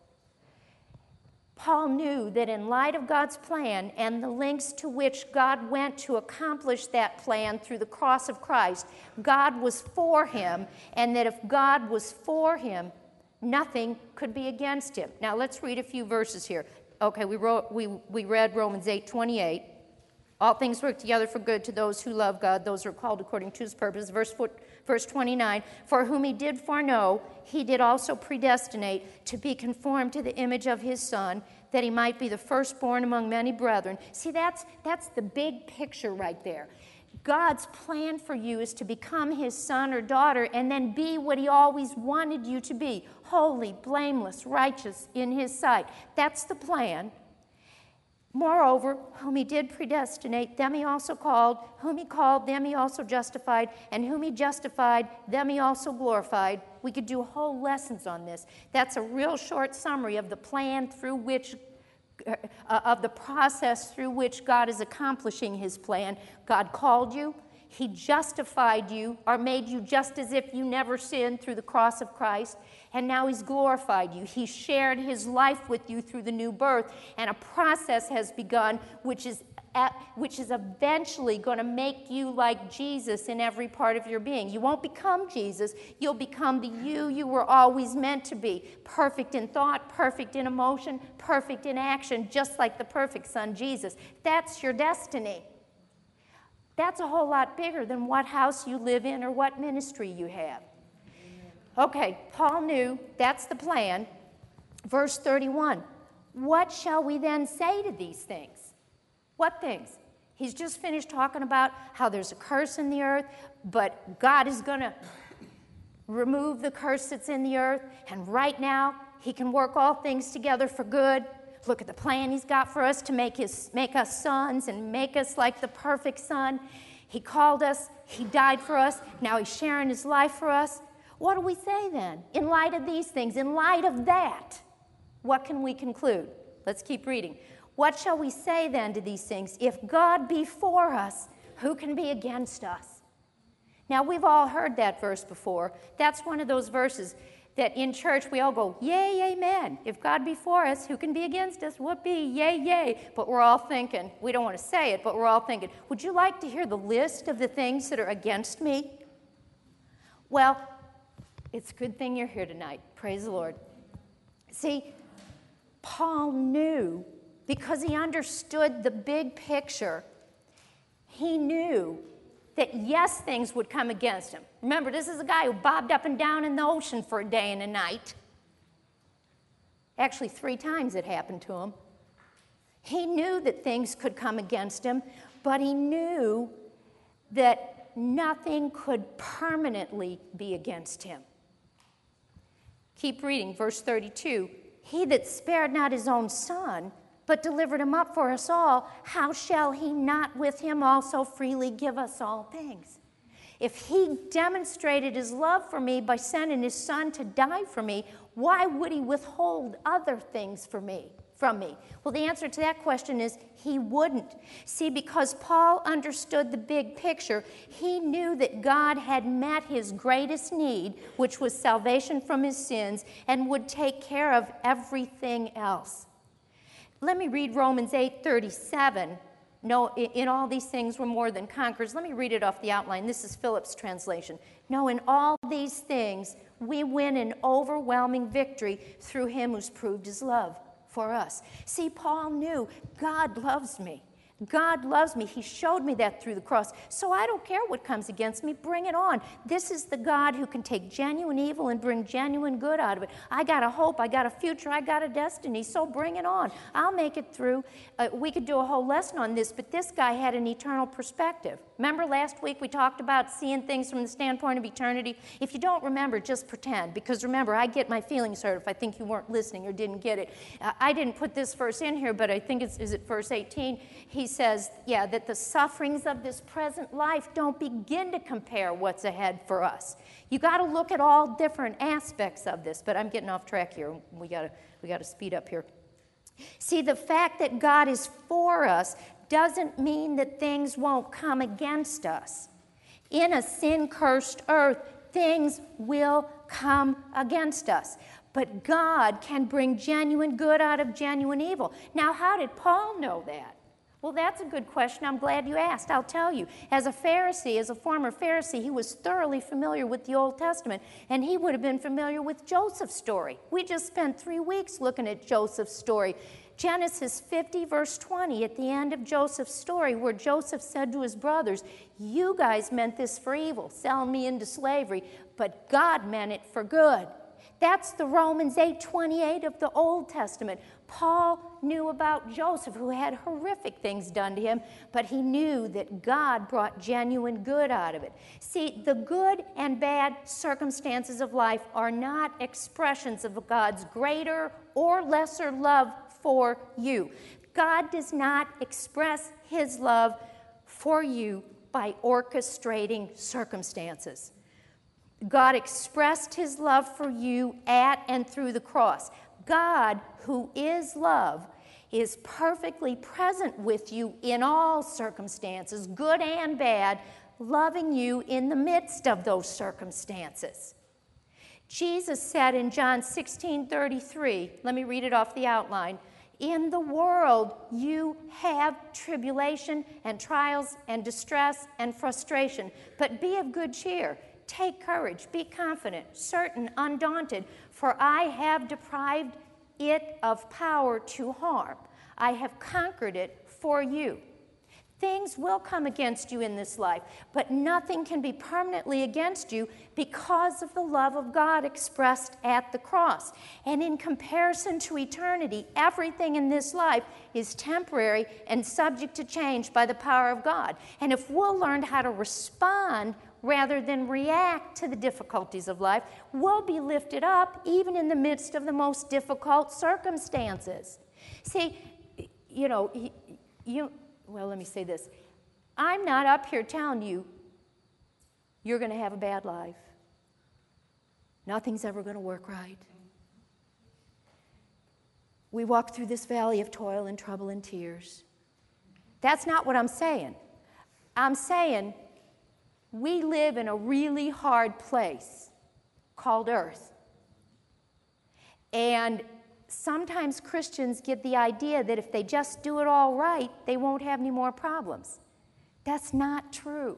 Paul knew that in light of God's plan and the lengths to which God went to accomplish that plan through the cross of Christ, God was for him, and that if God was for him, nothing could be against him. Now let's read a few verses here. Okay, we read Romans 8:28. All things work together for good to those who love God, those who are called according to his purpose. Verse 29, for whom he did foreknow, he did also predestinate to be conformed to the image of his Son, that he might be the firstborn among many brethren. See, that's the big picture right there. God's plan for you is to become his son or daughter and then be what he always wanted you to be, holy, blameless, righteous in his sight. That's the plan. Moreover, whom he did predestinate, them he also called. Whom he called, them he also justified. And whom he justified, them he also glorified. We could do whole lessons on this. That's a real short summary of the plan through which, of the process through which God is accomplishing his plan. God called you. He justified you or made you just as if you never sinned through the cross of Christ. And now he's glorified you. He shared his life with you through the new birth. And a process has begun which is eventually going to make you like Jesus in every part of your being. You won't become Jesus. You'll become the you were always meant to be. Perfect in thought, perfect in emotion, perfect in action, just like the perfect Son, Jesus. That's your destiny. That's a whole lot bigger than what house you live in or what ministry you have. Okay, Paul knew that's the plan. Verse 31, what shall we then say to these things? What things? He's just finished talking about how there's a curse in the earth, but God is going to remove the curse that's in the earth, and right now he can work all things together for good. Look at the plan he's got for us to make us sons and make us like the perfect Son. He called us. He died for us. Now he's sharing his life for us. What do we say then? In light of these things, in light of that, what can we conclude? Let's keep reading. What shall we say then to these things? If God be for us, who can be against us? Now, we've all heard that verse before. That's one of those verses that in church we all go, yay, amen. If God be for us, who can be against us? Whoopee, yay, yay. But we're all thinking, we don't want to say it, but we're all thinking, would you like to hear the list of the things that are against me? Well, it's a good thing you're here tonight. Praise the Lord. See, Paul knew, because he understood the big picture, he knew that yes, things would come against him. Remember, this is a guy who bobbed up and down in the ocean for a day and a night. Actually, 3 times it happened to him. He knew that things could come against him, but he knew that nothing could permanently be against him. Keep reading, verse 32. He that spared not his own Son, but delivered him up for us all, how shall he not with him also freely give us all things? If he demonstrated his love for me by sending his Son to die for me, why would he withhold other things for me? from me? Well, the answer to that question is he wouldn't. See, because Paul understood the big picture, he knew that God had met his greatest need, which was salvation from his sins, and would take care of everything else. Let me read Romans 8:37. No, in all these things we're more than conquerors. Let me read it off the outline. This is Phillips' translation. No, in all these things we win an overwhelming victory through him who's proved his love for us. See, Paul knew God loves me. God loves me. He showed me that through the cross. So I don't care what comes against me. Bring it on. This is the God who can take genuine evil and bring genuine good out of it. I got a hope. I got a future. I got a destiny. So bring it on. I'll make it through. We could do a whole lesson on this, but this guy had an eternal perspective. Remember last week we talked about seeing things from the standpoint of eternity? If you don't remember, just pretend. Because remember, I get my feelings hurt if I think you weren't listening or didn't get it. I didn't put this verse in here, but I think is it verse 18? He says, that the sufferings of this present life don't begin to compare what's ahead for us. You got to look at all different aspects of this, but I'm getting off track here. We got to speed up here. See, the fact that God is for us doesn't mean that things won't come against us. In a sin-cursed earth, things will come against us. But God can bring genuine good out of genuine evil. Now, how did Paul know that? Well, that's a good question. I'm glad you asked. I'll tell you. As a Pharisee, as a former Pharisee, he was thoroughly familiar with the Old Testament, and he would have been familiar with Joseph's story. We just spent 3 weeks looking at Joseph's story. Genesis 50, verse 20, at the end of Joseph's story, where Joseph said to his brothers, "You guys meant this for evil, selling me into slavery, but God meant it for good." That's the Romans 8:28 of the Old Testament. Paul knew about Joseph, who had horrific things done to him, but he knew that God brought genuine good out of it. See, the good and bad circumstances of life are not expressions of God's greater or lesser love for you. God does not express his love for you by orchestrating circumstances. God expressed his love for you at and through the cross. God, who is love, is perfectly present with you in all circumstances, good and bad, loving you in the midst of those circumstances. Jesus said in John 16:33, let me read it off the outline, "In the world you have tribulation and trials and distress and frustration, but be of good cheer. Take courage, be confident, certain, undaunted, for I have deprived it of power to harm. I have conquered it for you." Things will come against you in this life, but nothing can be permanently against you because of the love of God expressed at the cross. And in comparison to eternity, everything in this life is temporary and subject to change by the power of God. And if we'll learn how to respond rather than react to the difficulties of life, we'll be lifted up even in the midst of the most difficult circumstances. See, well, let me say this. I'm not up here telling you you're going to have a bad life. Nothing's ever going to work right. We walk through this valley of toil and trouble and tears. That's not what I'm saying. I'm saying we live in a really hard place called earth. And sometimes Christians get the idea that if they just do it all right, they won't have any more problems. That's not true.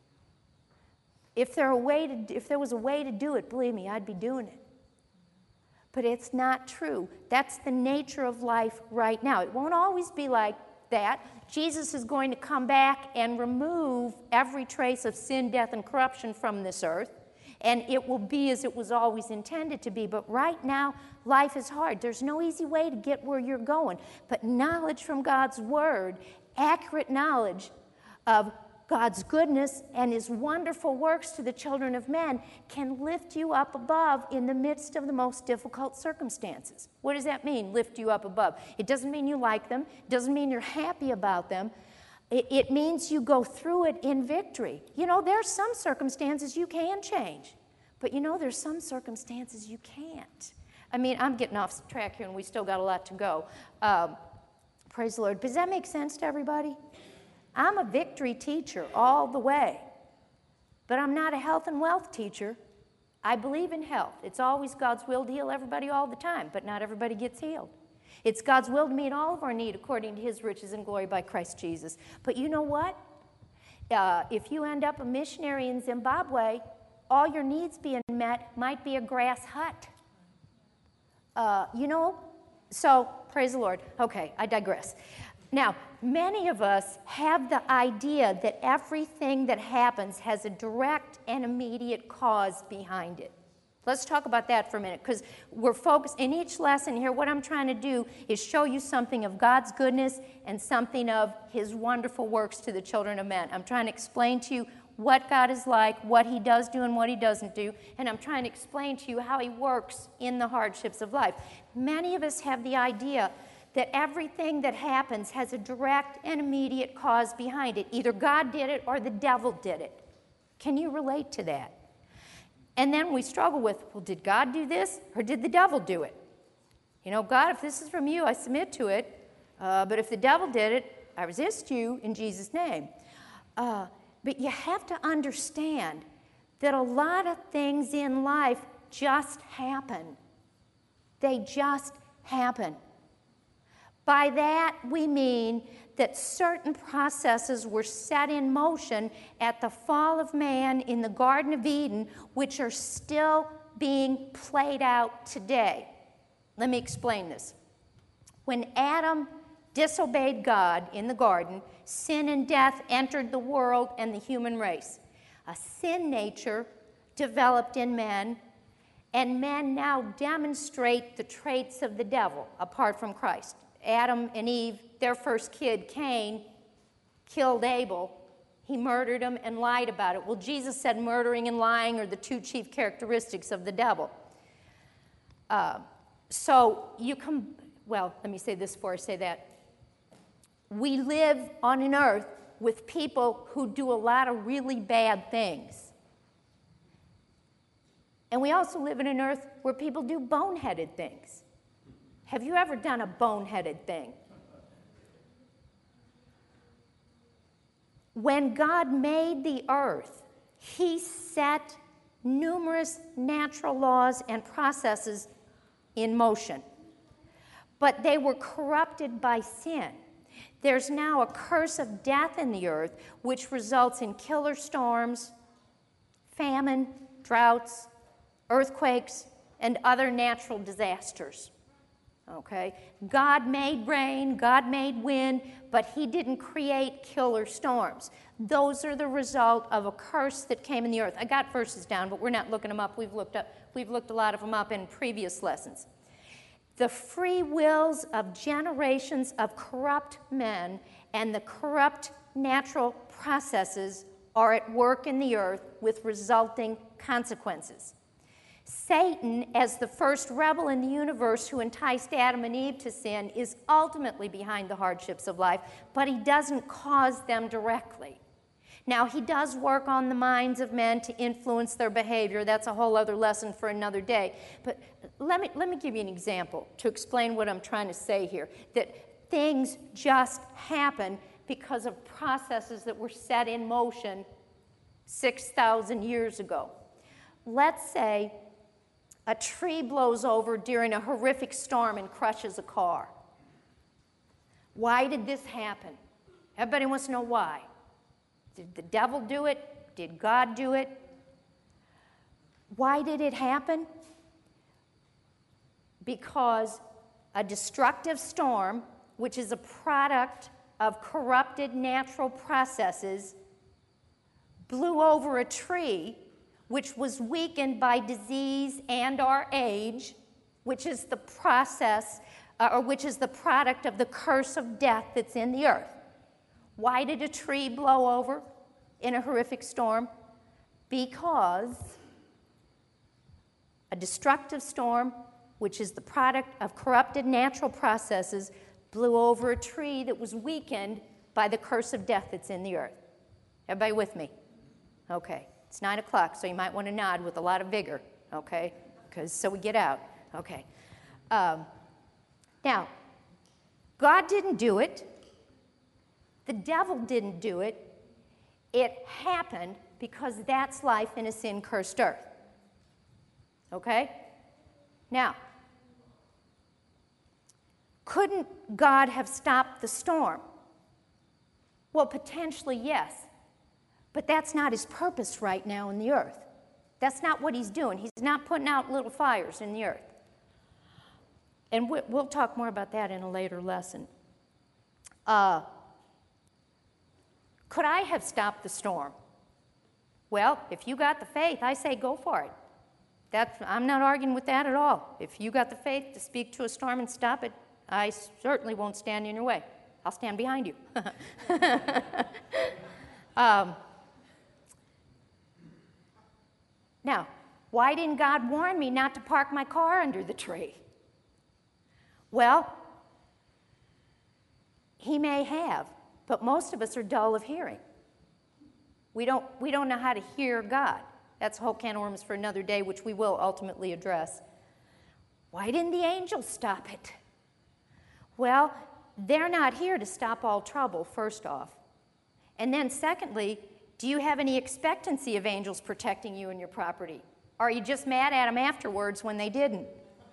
If there was a way to do it, believe me, I'd be doing it. But it's not true. That's the nature of life right now. It won't always be like that. Jesus is going to come back and remove every trace of sin, death, and corruption from this earth, and it will be as it was always intended to be. But right now, life is hard. There's no easy way to get where you're going. But knowledge from God's Word, accurate knowledge of God's goodness and his wonderful works to the children of men can lift you up above in the midst of the most difficult circumstances. What does that mean, lift you up above? It doesn't mean you like them. It doesn't mean you're happy about them. It means you go through it in victory. There are some circumstances you can change, but there's some circumstances you can't. I mean, I'm getting off track here, and we still got a lot to go. Praise the Lord. Does that make sense to everybody? I'm a victory teacher all the way, but I'm not a health and wealth teacher. I believe in health. It's always God's will to heal everybody all the time, but not everybody gets healed. It's God's will to meet all of our need according to his riches and glory by Christ Jesus. But you know what? If you end up a missionary in Zimbabwe, all your needs being met might be a grass hut. So praise the Lord. Okay, I digress. Now, many of us have the idea that everything that happens has a direct and immediate cause behind it. Let's talk about that for a minute, because we're focused in each lesson here. What I'm trying to do is show you something of God's goodness and something of his wonderful works to the children of men. I'm trying to explain to you what God is like, what he does do and what he doesn't do, and I'm trying to explain to you how he works in the hardships of life. Many of us have the idea that everything that happens has a direct and immediate cause behind it. Either God did it or the devil did it. Can you relate to that? And then we struggle with, well, did God do this or did the devil do it? God, if this is from you, I submit to it. But if the devil did it, I resist you in Jesus' name. But you have to understand that a lot of things in life just happen. They just happen. By that, we mean that certain processes were set in motion at the fall of man in the Garden of Eden, which are still being played out today. Let me explain this. When Adam disobeyed God in the garden, sin and death entered the world and the human race. A sin nature developed in men, and men now demonstrate the traits of the devil apart from Christ. Adam and Eve, their first kid, Cain, killed Abel. He murdered him and lied about it. Well, Jesus said murdering and lying are the two chief characteristics of the devil. Let me say this before I say that. We live on an earth with people who do a lot of really bad things. And we also live in an earth where people do boneheaded things. Have you ever done a boneheaded thing? When God made the earth, he set numerous natural laws and processes in motion. But they were corrupted by sin. There's now a curse of death in the earth, which results in killer storms, famine, droughts, earthquakes, and other natural disasters. Okay? God made rain, God made wind, but he didn't create killer storms. Those are the result of a curse that came in the earth. I got verses down, but we're not looking them up. We've looked a lot of them up in previous lessons. The free wills of generations of corrupt men and the corrupt natural processes are at work in the earth with resulting consequences. Satan, as the first rebel in the universe who enticed Adam and Eve to sin, is ultimately behind the hardships of life, but he doesn't cause them directly. Now, he does work on the minds of men to influence their behavior. That's a whole other lesson for another day. But let me give you an example to explain what I'm trying to say here, that things just happen because of processes that were set in motion 6,000 years ago. Let's say a tree blows over during a horrific storm and crushes a car. Why did this happen? Everybody wants to know why. Did the devil do it? Did God do it? Why did it happen? Because a destructive storm, which is a product of corrupted natural processes, blew over a tree which was weakened by disease and our age, which is the process, which is the product of the curse of death that's in the earth. Why did a tree blow over in a horrific storm? Because a destructive storm, which is the product of corrupted natural processes, blew over a tree that was weakened by the curse of death that's in the earth. Everybody with me? Okay. It's 9 o'clock, so you might want to nod with a lot of vigor, okay? So we get out. Okay. Now, God didn't do it. The devil didn't do it. It happened because that's life in a sin-cursed earth. Okay? Now, couldn't God have stopped the storm? Well, potentially, yes. But that's not his purpose right now in the earth. That's not what he's doing. He's not putting out little fires in the earth. And we'll talk more about that in a later lesson. Could I have stopped the storm? Well, if you got the faith, I say go for it. I'm not arguing with that at all. If you got the faith to speak to a storm and stop it, I certainly won't stand in your way. I'll stand behind you. Now, why didn't God warn me not to park my car under the tree? Well, he may have, but most of us are dull of hearing. We don't know how to hear God. That's a whole can of worms for another day, which we will ultimately address. Why didn't the angels stop it? Well, they're not here to stop all trouble, first off. And then secondly, do you have any expectancy of angels protecting you and your property? Or are you just mad at them afterwards when they didn't?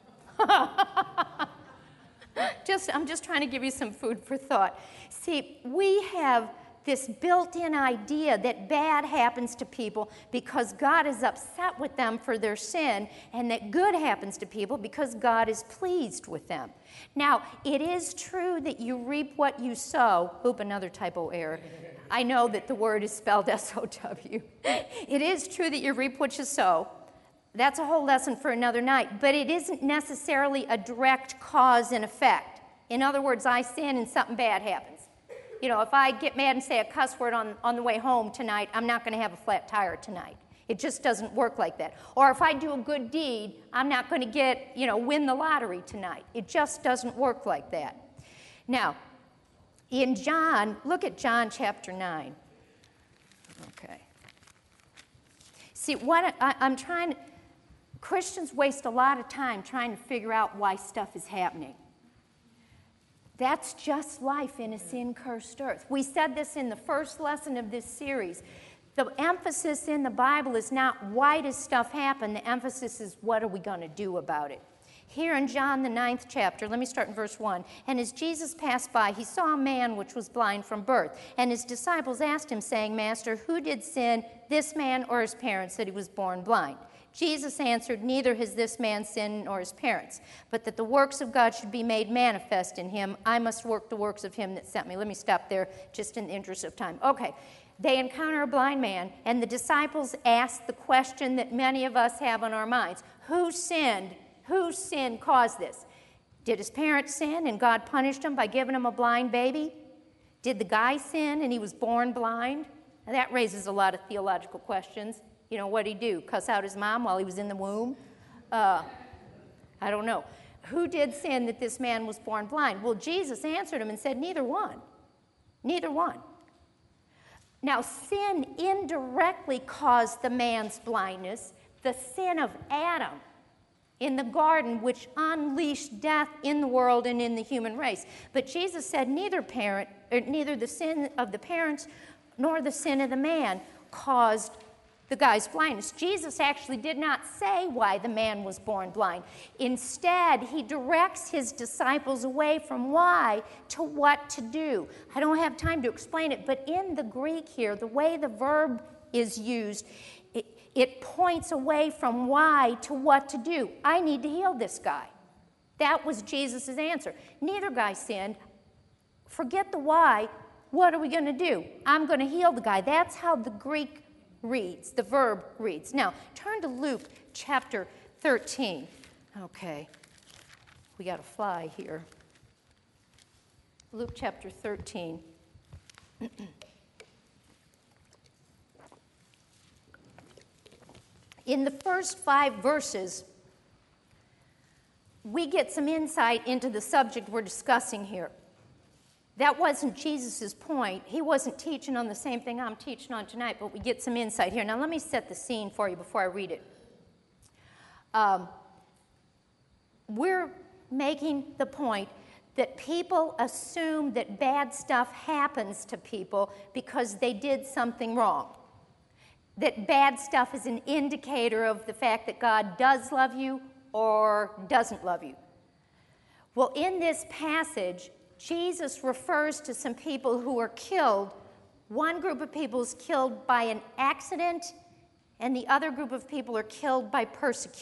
I'm just trying to give you some food for thought. See, we have this built-in idea that bad happens to people because God is upset with them for their sin, and that good happens to people because God is pleased with them. Now, it is true that you reap what you sow. Oop, another typo error. I know that the word is spelled S-O-W. It is true that you reap what you sow. That's a whole lesson for another night. But it isn't necessarily a direct cause and effect. In other words, I sin and something bad happens. You know, if I get mad and say a cuss word on the way home tonight, I'm not going to have a flat tire tonight. It just doesn't work like that. Or if I do a good deed, I'm not going to win the lottery tonight. It just doesn't work like that. Now, in John, look at John chapter 9. Okay. See, Christians waste a lot of time trying to figure out why stuff is happening. That's just life in a sin-cursed earth. We said this in the first lesson of this series. The emphasis in the Bible is not why does stuff happen, the emphasis is what are we going to do about it. Here in John, the 9th chapter, let me start in verse 1. And as Jesus passed by, he saw a man which was blind from birth. And his disciples asked him, saying, Master, who did sin, this man or his parents, that he was born blind? Jesus answered, Neither has this man sinned nor his parents, but that the works of God should be made manifest in him. I must work the works of him that sent me. Let me stop there just in the interest of time. Okay, they encounter a blind man, and the disciples ask the question that many of us have on our minds. Who sinned? Whose sin caused this? Did his parents sin and God punished him by giving him a blind baby? Did the guy sin and he was born blind? Now, that raises a lot of theological questions. You know, what'd he do? Cuss out his mom while he was in the womb? I don't know. Who did sin that this man was born blind? Well, Jesus answered him and said, neither one. Neither one. Now, sin indirectly caused the man's blindness, the sin of Adam in the garden, which unleashed death in the world and in the human race. But Jesus said neither the sin of the parents nor the sin of the man caused the guy's blindness. Jesus actually did not say why the man was born blind. Instead, he directs his disciples away from why to what to do. I don't have time to explain it, but in the Greek here, the way the verb is used, it points away from why to what to do. I need to heal this guy. That was Jesus' answer. Neither guy sinned. Forget the why. What are we going to do? I'm going to heal the guy. That's how the Greek reads, the verb reads. Now, turn to Luke chapter 13. Okay, we got to fly here. Luke chapter 13. In the first 5 verses, we get some insight into the subject we're discussing here. That wasn't Jesus' point. He wasn't teaching on the same thing I'm teaching on tonight, but we get some insight here. Now, let me set the scene for you before I read it. we're making the point that people assume that bad stuff happens to people because they did something wrong. That bad stuff is an indicator of the fact that God does love you or doesn't love you. Well, in this passage, Jesus refers to some people who are killed. One group of people is killed by an accident, and the other group of people are killed by persecution.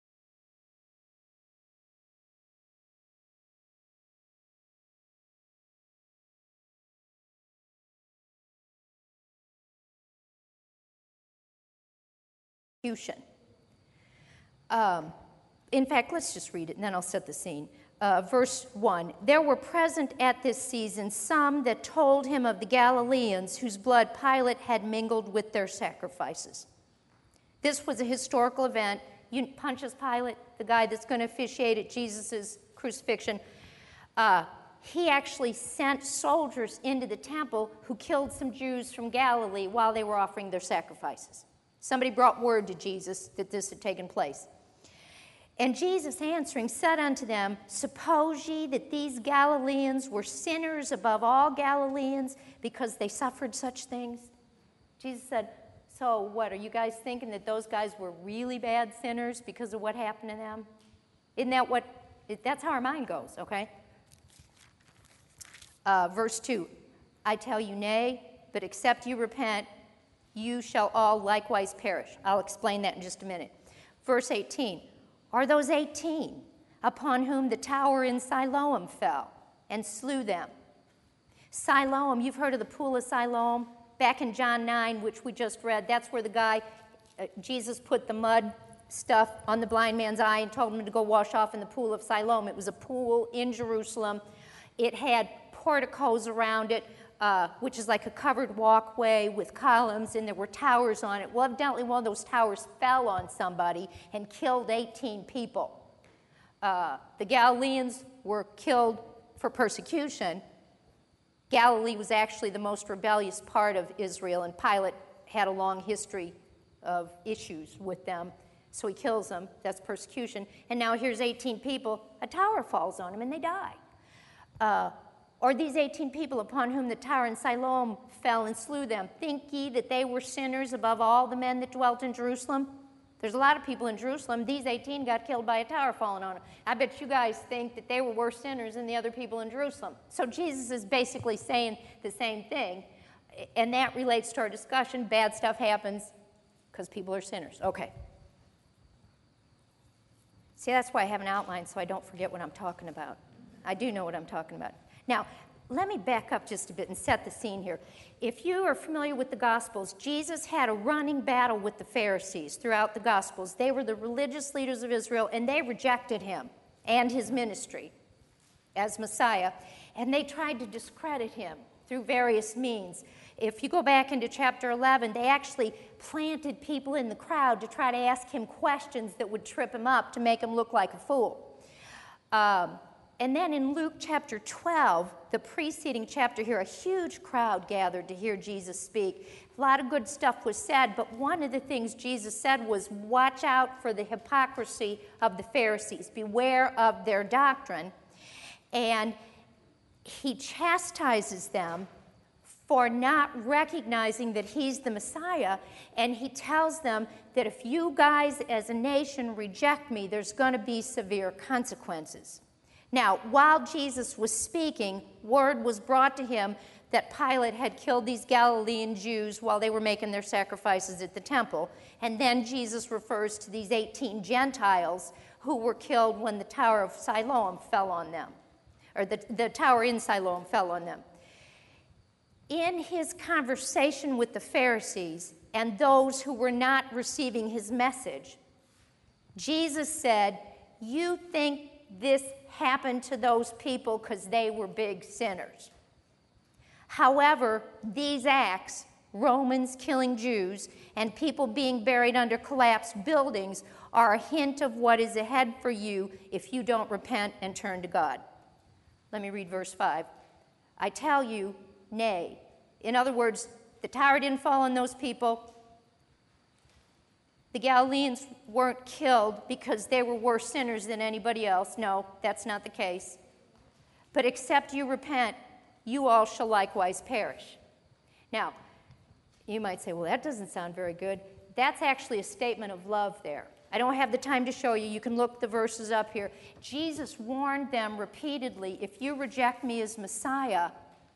In fact, let's just read it, and then I'll set the scene. Verse 1, there were present at this season some that told him of the Galileans whose blood Pilate had mingled with their sacrifices. This was a historical event. Pontius Pilate, the guy that's going to officiate at Jesus' crucifixion, he actually sent soldiers into the temple who killed some Jews from Galilee while they were offering their sacrifices. Somebody brought word to Jesus that this had taken place. And Jesus answering said unto them, suppose ye that these Galileans were sinners above all Galileans because they suffered such things? Jesus said, so what, are you guys thinking that those guys were really bad sinners because of what happened to them? Isn't that what, that's how our mind goes, okay? Verse 2, I tell you nay, but except you repent, you shall all likewise perish. I'll explain that in just a minute. Verse 18, are those 18 upon whom the tower in Siloam fell and slew them? Siloam, you've heard of the pool of Siloam? Back in John 9, which we just read, that's where the guy, Jesus put the mud stuff on the blind man's eye and told him to go wash off in the pool of Siloam. It was a pool in Jerusalem. It had porticos around it, which is like a covered walkway with columns, and there were towers on it. Well, evidently one of those towers fell on somebody and killed 18 people. The Galileans were killed for persecution. Galilee was actually the most rebellious part of Israel, and Pilate had a long history of issues with them, so he kills them. That's persecution. And now here's 18 people. A tower falls on them, and they die. Or these 18 people upon whom the tower in Siloam fell and slew them, think ye that they were sinners above all the men that dwelt in Jerusalem? There's a lot of people in Jerusalem. These 18 got killed by a tower falling on them. I bet you guys think that they were worse sinners than the other people in Jerusalem. So Jesus is basically saying the same thing, and that relates to our discussion. Bad stuff happens because people are sinners. Okay. See, that's why I have an outline so I don't forget what I'm talking about. I do know what I'm talking about. Now, let me back up just a bit and set the scene here. If you are familiar with the Gospels, Jesus had a running battle with the Pharisees throughout the Gospels. They were the religious leaders of Israel, and they rejected him and his ministry as Messiah, and they tried to discredit him through various means. If you go back into chapter 11, they actually planted people in the crowd to try to ask him questions that would trip him up to make him look like a fool. And then in Luke chapter 12, the preceding chapter here, a huge crowd gathered to hear Jesus speak. A lot of good stuff was said, but one of the things Jesus said was, watch out for the hypocrisy of the Pharisees. Beware of their doctrine. And he chastises them for not recognizing that he's the Messiah, and he tells them that if you guys as a nation reject me, there's going to be severe consequences. Now, while Jesus was speaking, word was brought to him that Pilate had killed these Galilean Jews while they were making their sacrifices at the temple. And then Jesus refers to these 18 Gentiles who were killed when the Tower of Siloam fell on them, or the tower in Siloam fell on them. In his conversation with the Pharisees and those who were not receiving his message, Jesus said, you think this happened to those people because they were big sinners. However, these acts, Romans killing Jews and people being buried under collapsed buildings, are a hint of what is ahead for you if you don't repent and turn to God. Let me read verse 5. I tell you, nay. In other words, the tower didn't fall on those people. The Galileans weren't killed because they were worse sinners than anybody else. No, that's not the case. But except you repent, you all shall likewise perish. Now, you might say, well, that doesn't sound very good. That's actually a statement of love there. I don't have the time to show you. You can look the verses up here. Jesus warned them repeatedly, if you reject me as Messiah,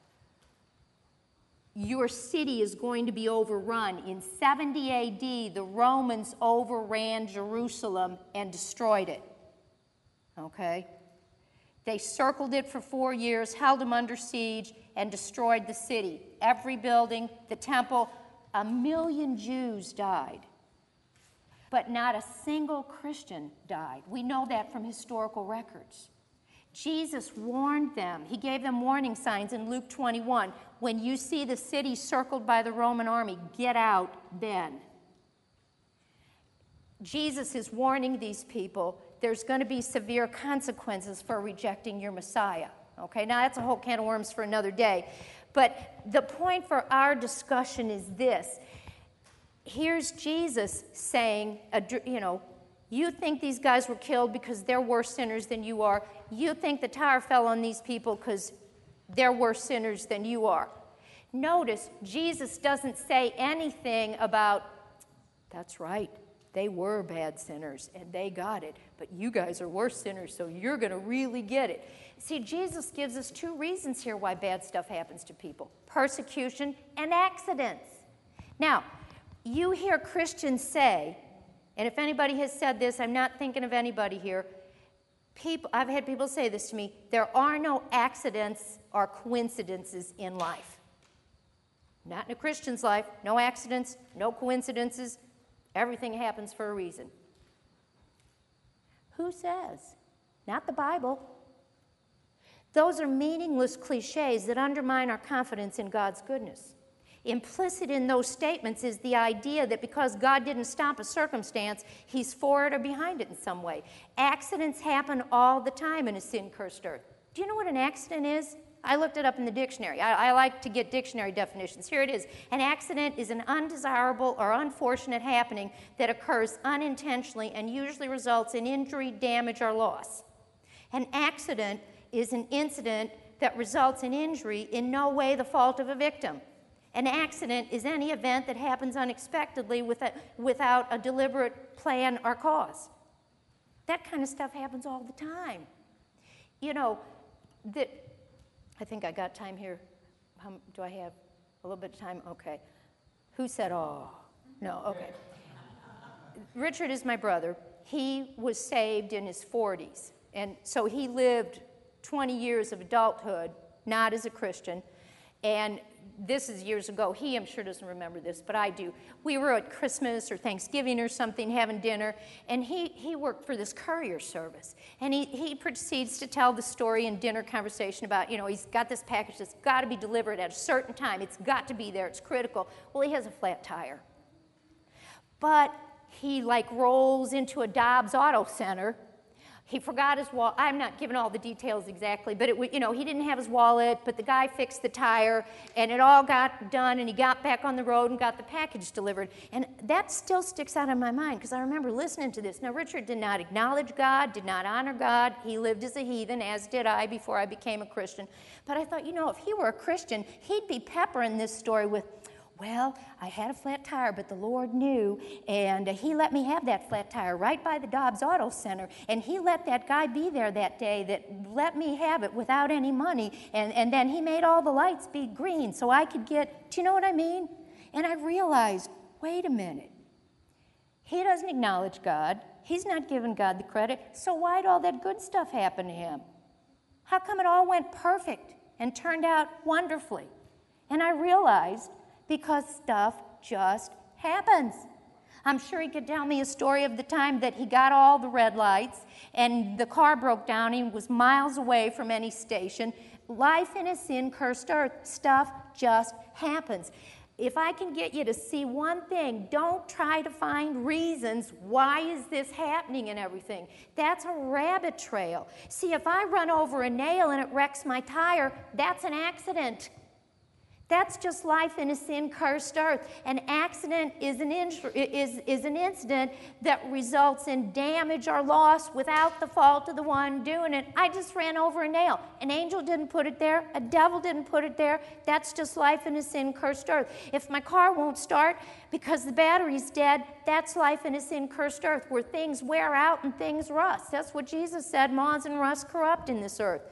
your city is going to be overrun. In 70 AD, the Romans overran Jerusalem and destroyed it. Okay? They circled it for 4 years, held them under siege, and destroyed the city. Every building, the temple, 1 million Jews died. But not a single Christian died. We know that from historical records. Jesus warned them. He gave them warning signs in Luke 21. When you see the city circled by the Roman army, get out then. Jesus is warning these people there's going to be severe consequences for rejecting your Messiah. Okay, now that's a whole can of worms for another day. But the point for our discussion is this. Here's Jesus saying, you think these guys were killed because they're worse sinners than you are. You think the tower fell on these people because they're worse sinners than you are. Notice, Jesus doesn't say anything about, that's right, they were bad sinners and they got it, but you guys are worse sinners, so you're going to really get it. See, Jesus gives us 2 reasons here why bad stuff happens to people: persecution and accidents. Now, you hear Christians say, and if anybody has said this, I'm not thinking of anybody here, I've had people say this to me, there are no accidents or coincidences in life. Not in a Christian's life. No accidents, no coincidences. Everything happens for a reason. Who says? Not the Bible. Those are meaningless cliches that undermine our confidence in God's goodness. Implicit in those statements is the idea that because God didn't stop a circumstance, he's for it or behind it in some way. Accidents happen all the time in a sin-cursed earth. Do you know what an accident is? I looked it up in the dictionary. I like to get dictionary definitions. Here it is. An accident is an undesirable or unfortunate happening that occurs unintentionally and usually results in injury, damage, or loss. An accident is an incident that results in injury, in no way the fault of a victim. An accident is any event that happens unexpectedly without a deliberate plan or cause. That kind of stuff happens all the time. I think I got time here. Do I have a little bit of time? Okay. Who said, oh? No, okay. Richard is my brother. He was saved in his 40s. And so he lived 20 years of adulthood, not as a Christian. And this is years ago. He, I'm sure, doesn't remember this, but I do. We were at Christmas or Thanksgiving or something having dinner, and he worked for this courier service. And he proceeds to tell the story in dinner conversation about, he's got this package that's got to be delivered at a certain time. It's got to be there. It's critical. Well, he has a flat tire. But he, rolls into a Dobbs Auto Center. He forgot his wallet. I'm not giving all the details exactly, but he didn't have his wallet, but the guy fixed the tire, and it all got done, and he got back on the road and got the package delivered. And that still sticks out in my mind, because I remember listening to this. Now, Richard did not acknowledge God, did not honor God. He lived as a heathen, as did I before I became a Christian. But I thought, if he were a Christian, he'd be peppering this story with, well, I had a flat tire, but the Lord knew, and he let me have that flat tire right by the Dobbs Auto Center, and he let that guy be there that day that let me have it without any money, and then he made all the lights be green so I could get, do you know what I mean? And I realized, wait a minute. He doesn't acknowledge God. He's not giving God the credit, so why'd all that good stuff happen to him? How come it all went perfect and turned out wonderfully? And I realized, because stuff just happens. I'm sure he could tell me a story of the time that he got all the red lights and the car broke down and was miles away from any station. Life in a sin-cursed earth, stuff just happens. If I can get you to see one thing, don't try to find reasons, why is this happening and everything. That's a rabbit trail. See, if I run over a nail and it wrecks my tire, that's an accident. That's just life in a sin-cursed earth. An accident is an incident that results in damage or loss without the fault of the one doing it. I just ran over a nail. An angel didn't put it there. A devil didn't put it there. That's just life in a sin-cursed earth. If my car won't start because the battery's dead, that's life in a sin-cursed earth, where things wear out and things rust. That's what Jesus said, moths and rust corrupt in this earth.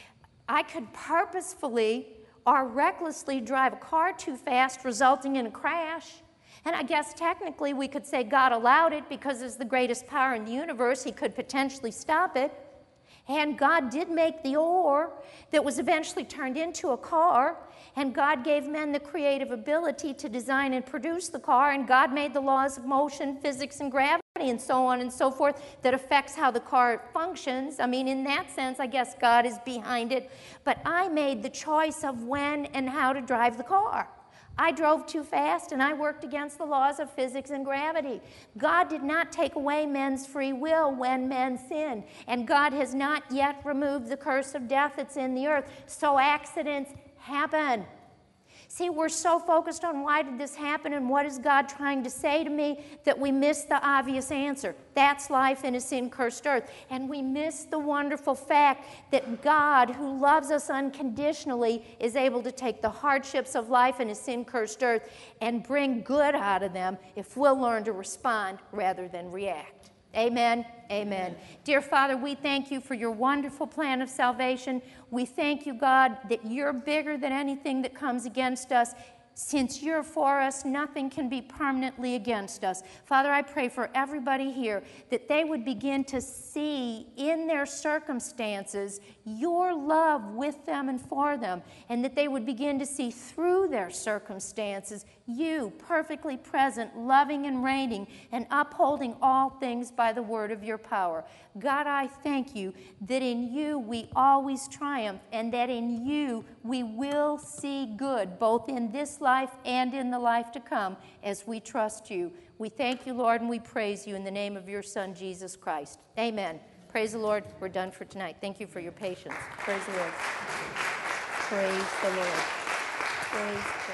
I could purposefully or recklessly drive a car too fast, resulting in a crash. And I guess technically we could say God allowed it because as the greatest power in the universe, he could potentially stop it. And God did make the ore that was eventually turned into a car. And God gave men the creative ability to design and produce the car. And God made the laws of motion, physics, and gravity, and so on and so forth, that affects how the car functions. I mean, in that sense, I guess God is behind it. But I made the choice of when and how to drive the car. I drove too fast, and I worked against the laws of physics and gravity. God did not take away men's free will when men sinned, and God has not yet removed the curse of death that's in the earth. So accidents happen. See, we're so focused on why did this happen and what is God trying to say to me that we miss the obvious answer. That's life in a sin-cursed earth. And we miss the wonderful fact that God, who loves us unconditionally, is able to take the hardships of life in a sin-cursed earth and bring good out of them if we'll learn to respond rather than react. Amen. Amen. Dear Father, we thank you for your wonderful plan of salvation. We thank you, God, that you're bigger than anything that comes against us. Since you're for us, nothing can be permanently against us. Father, I pray for everybody here that they would begin to see in their circumstances your love with them and for them, and that they would begin to see through their circumstances you perfectly present, loving and reigning, and upholding all things by the word of your power. God, I thank you that in you we always triumph, and that in you we will see good, both in this life and in the life to come, as we trust you. We thank you, Lord, and we praise you in the name of your Son, Jesus Christ. Amen. Praise the Lord. We're done for tonight. Thank you for your patience. Praise the Lord. Praise the Lord. Praise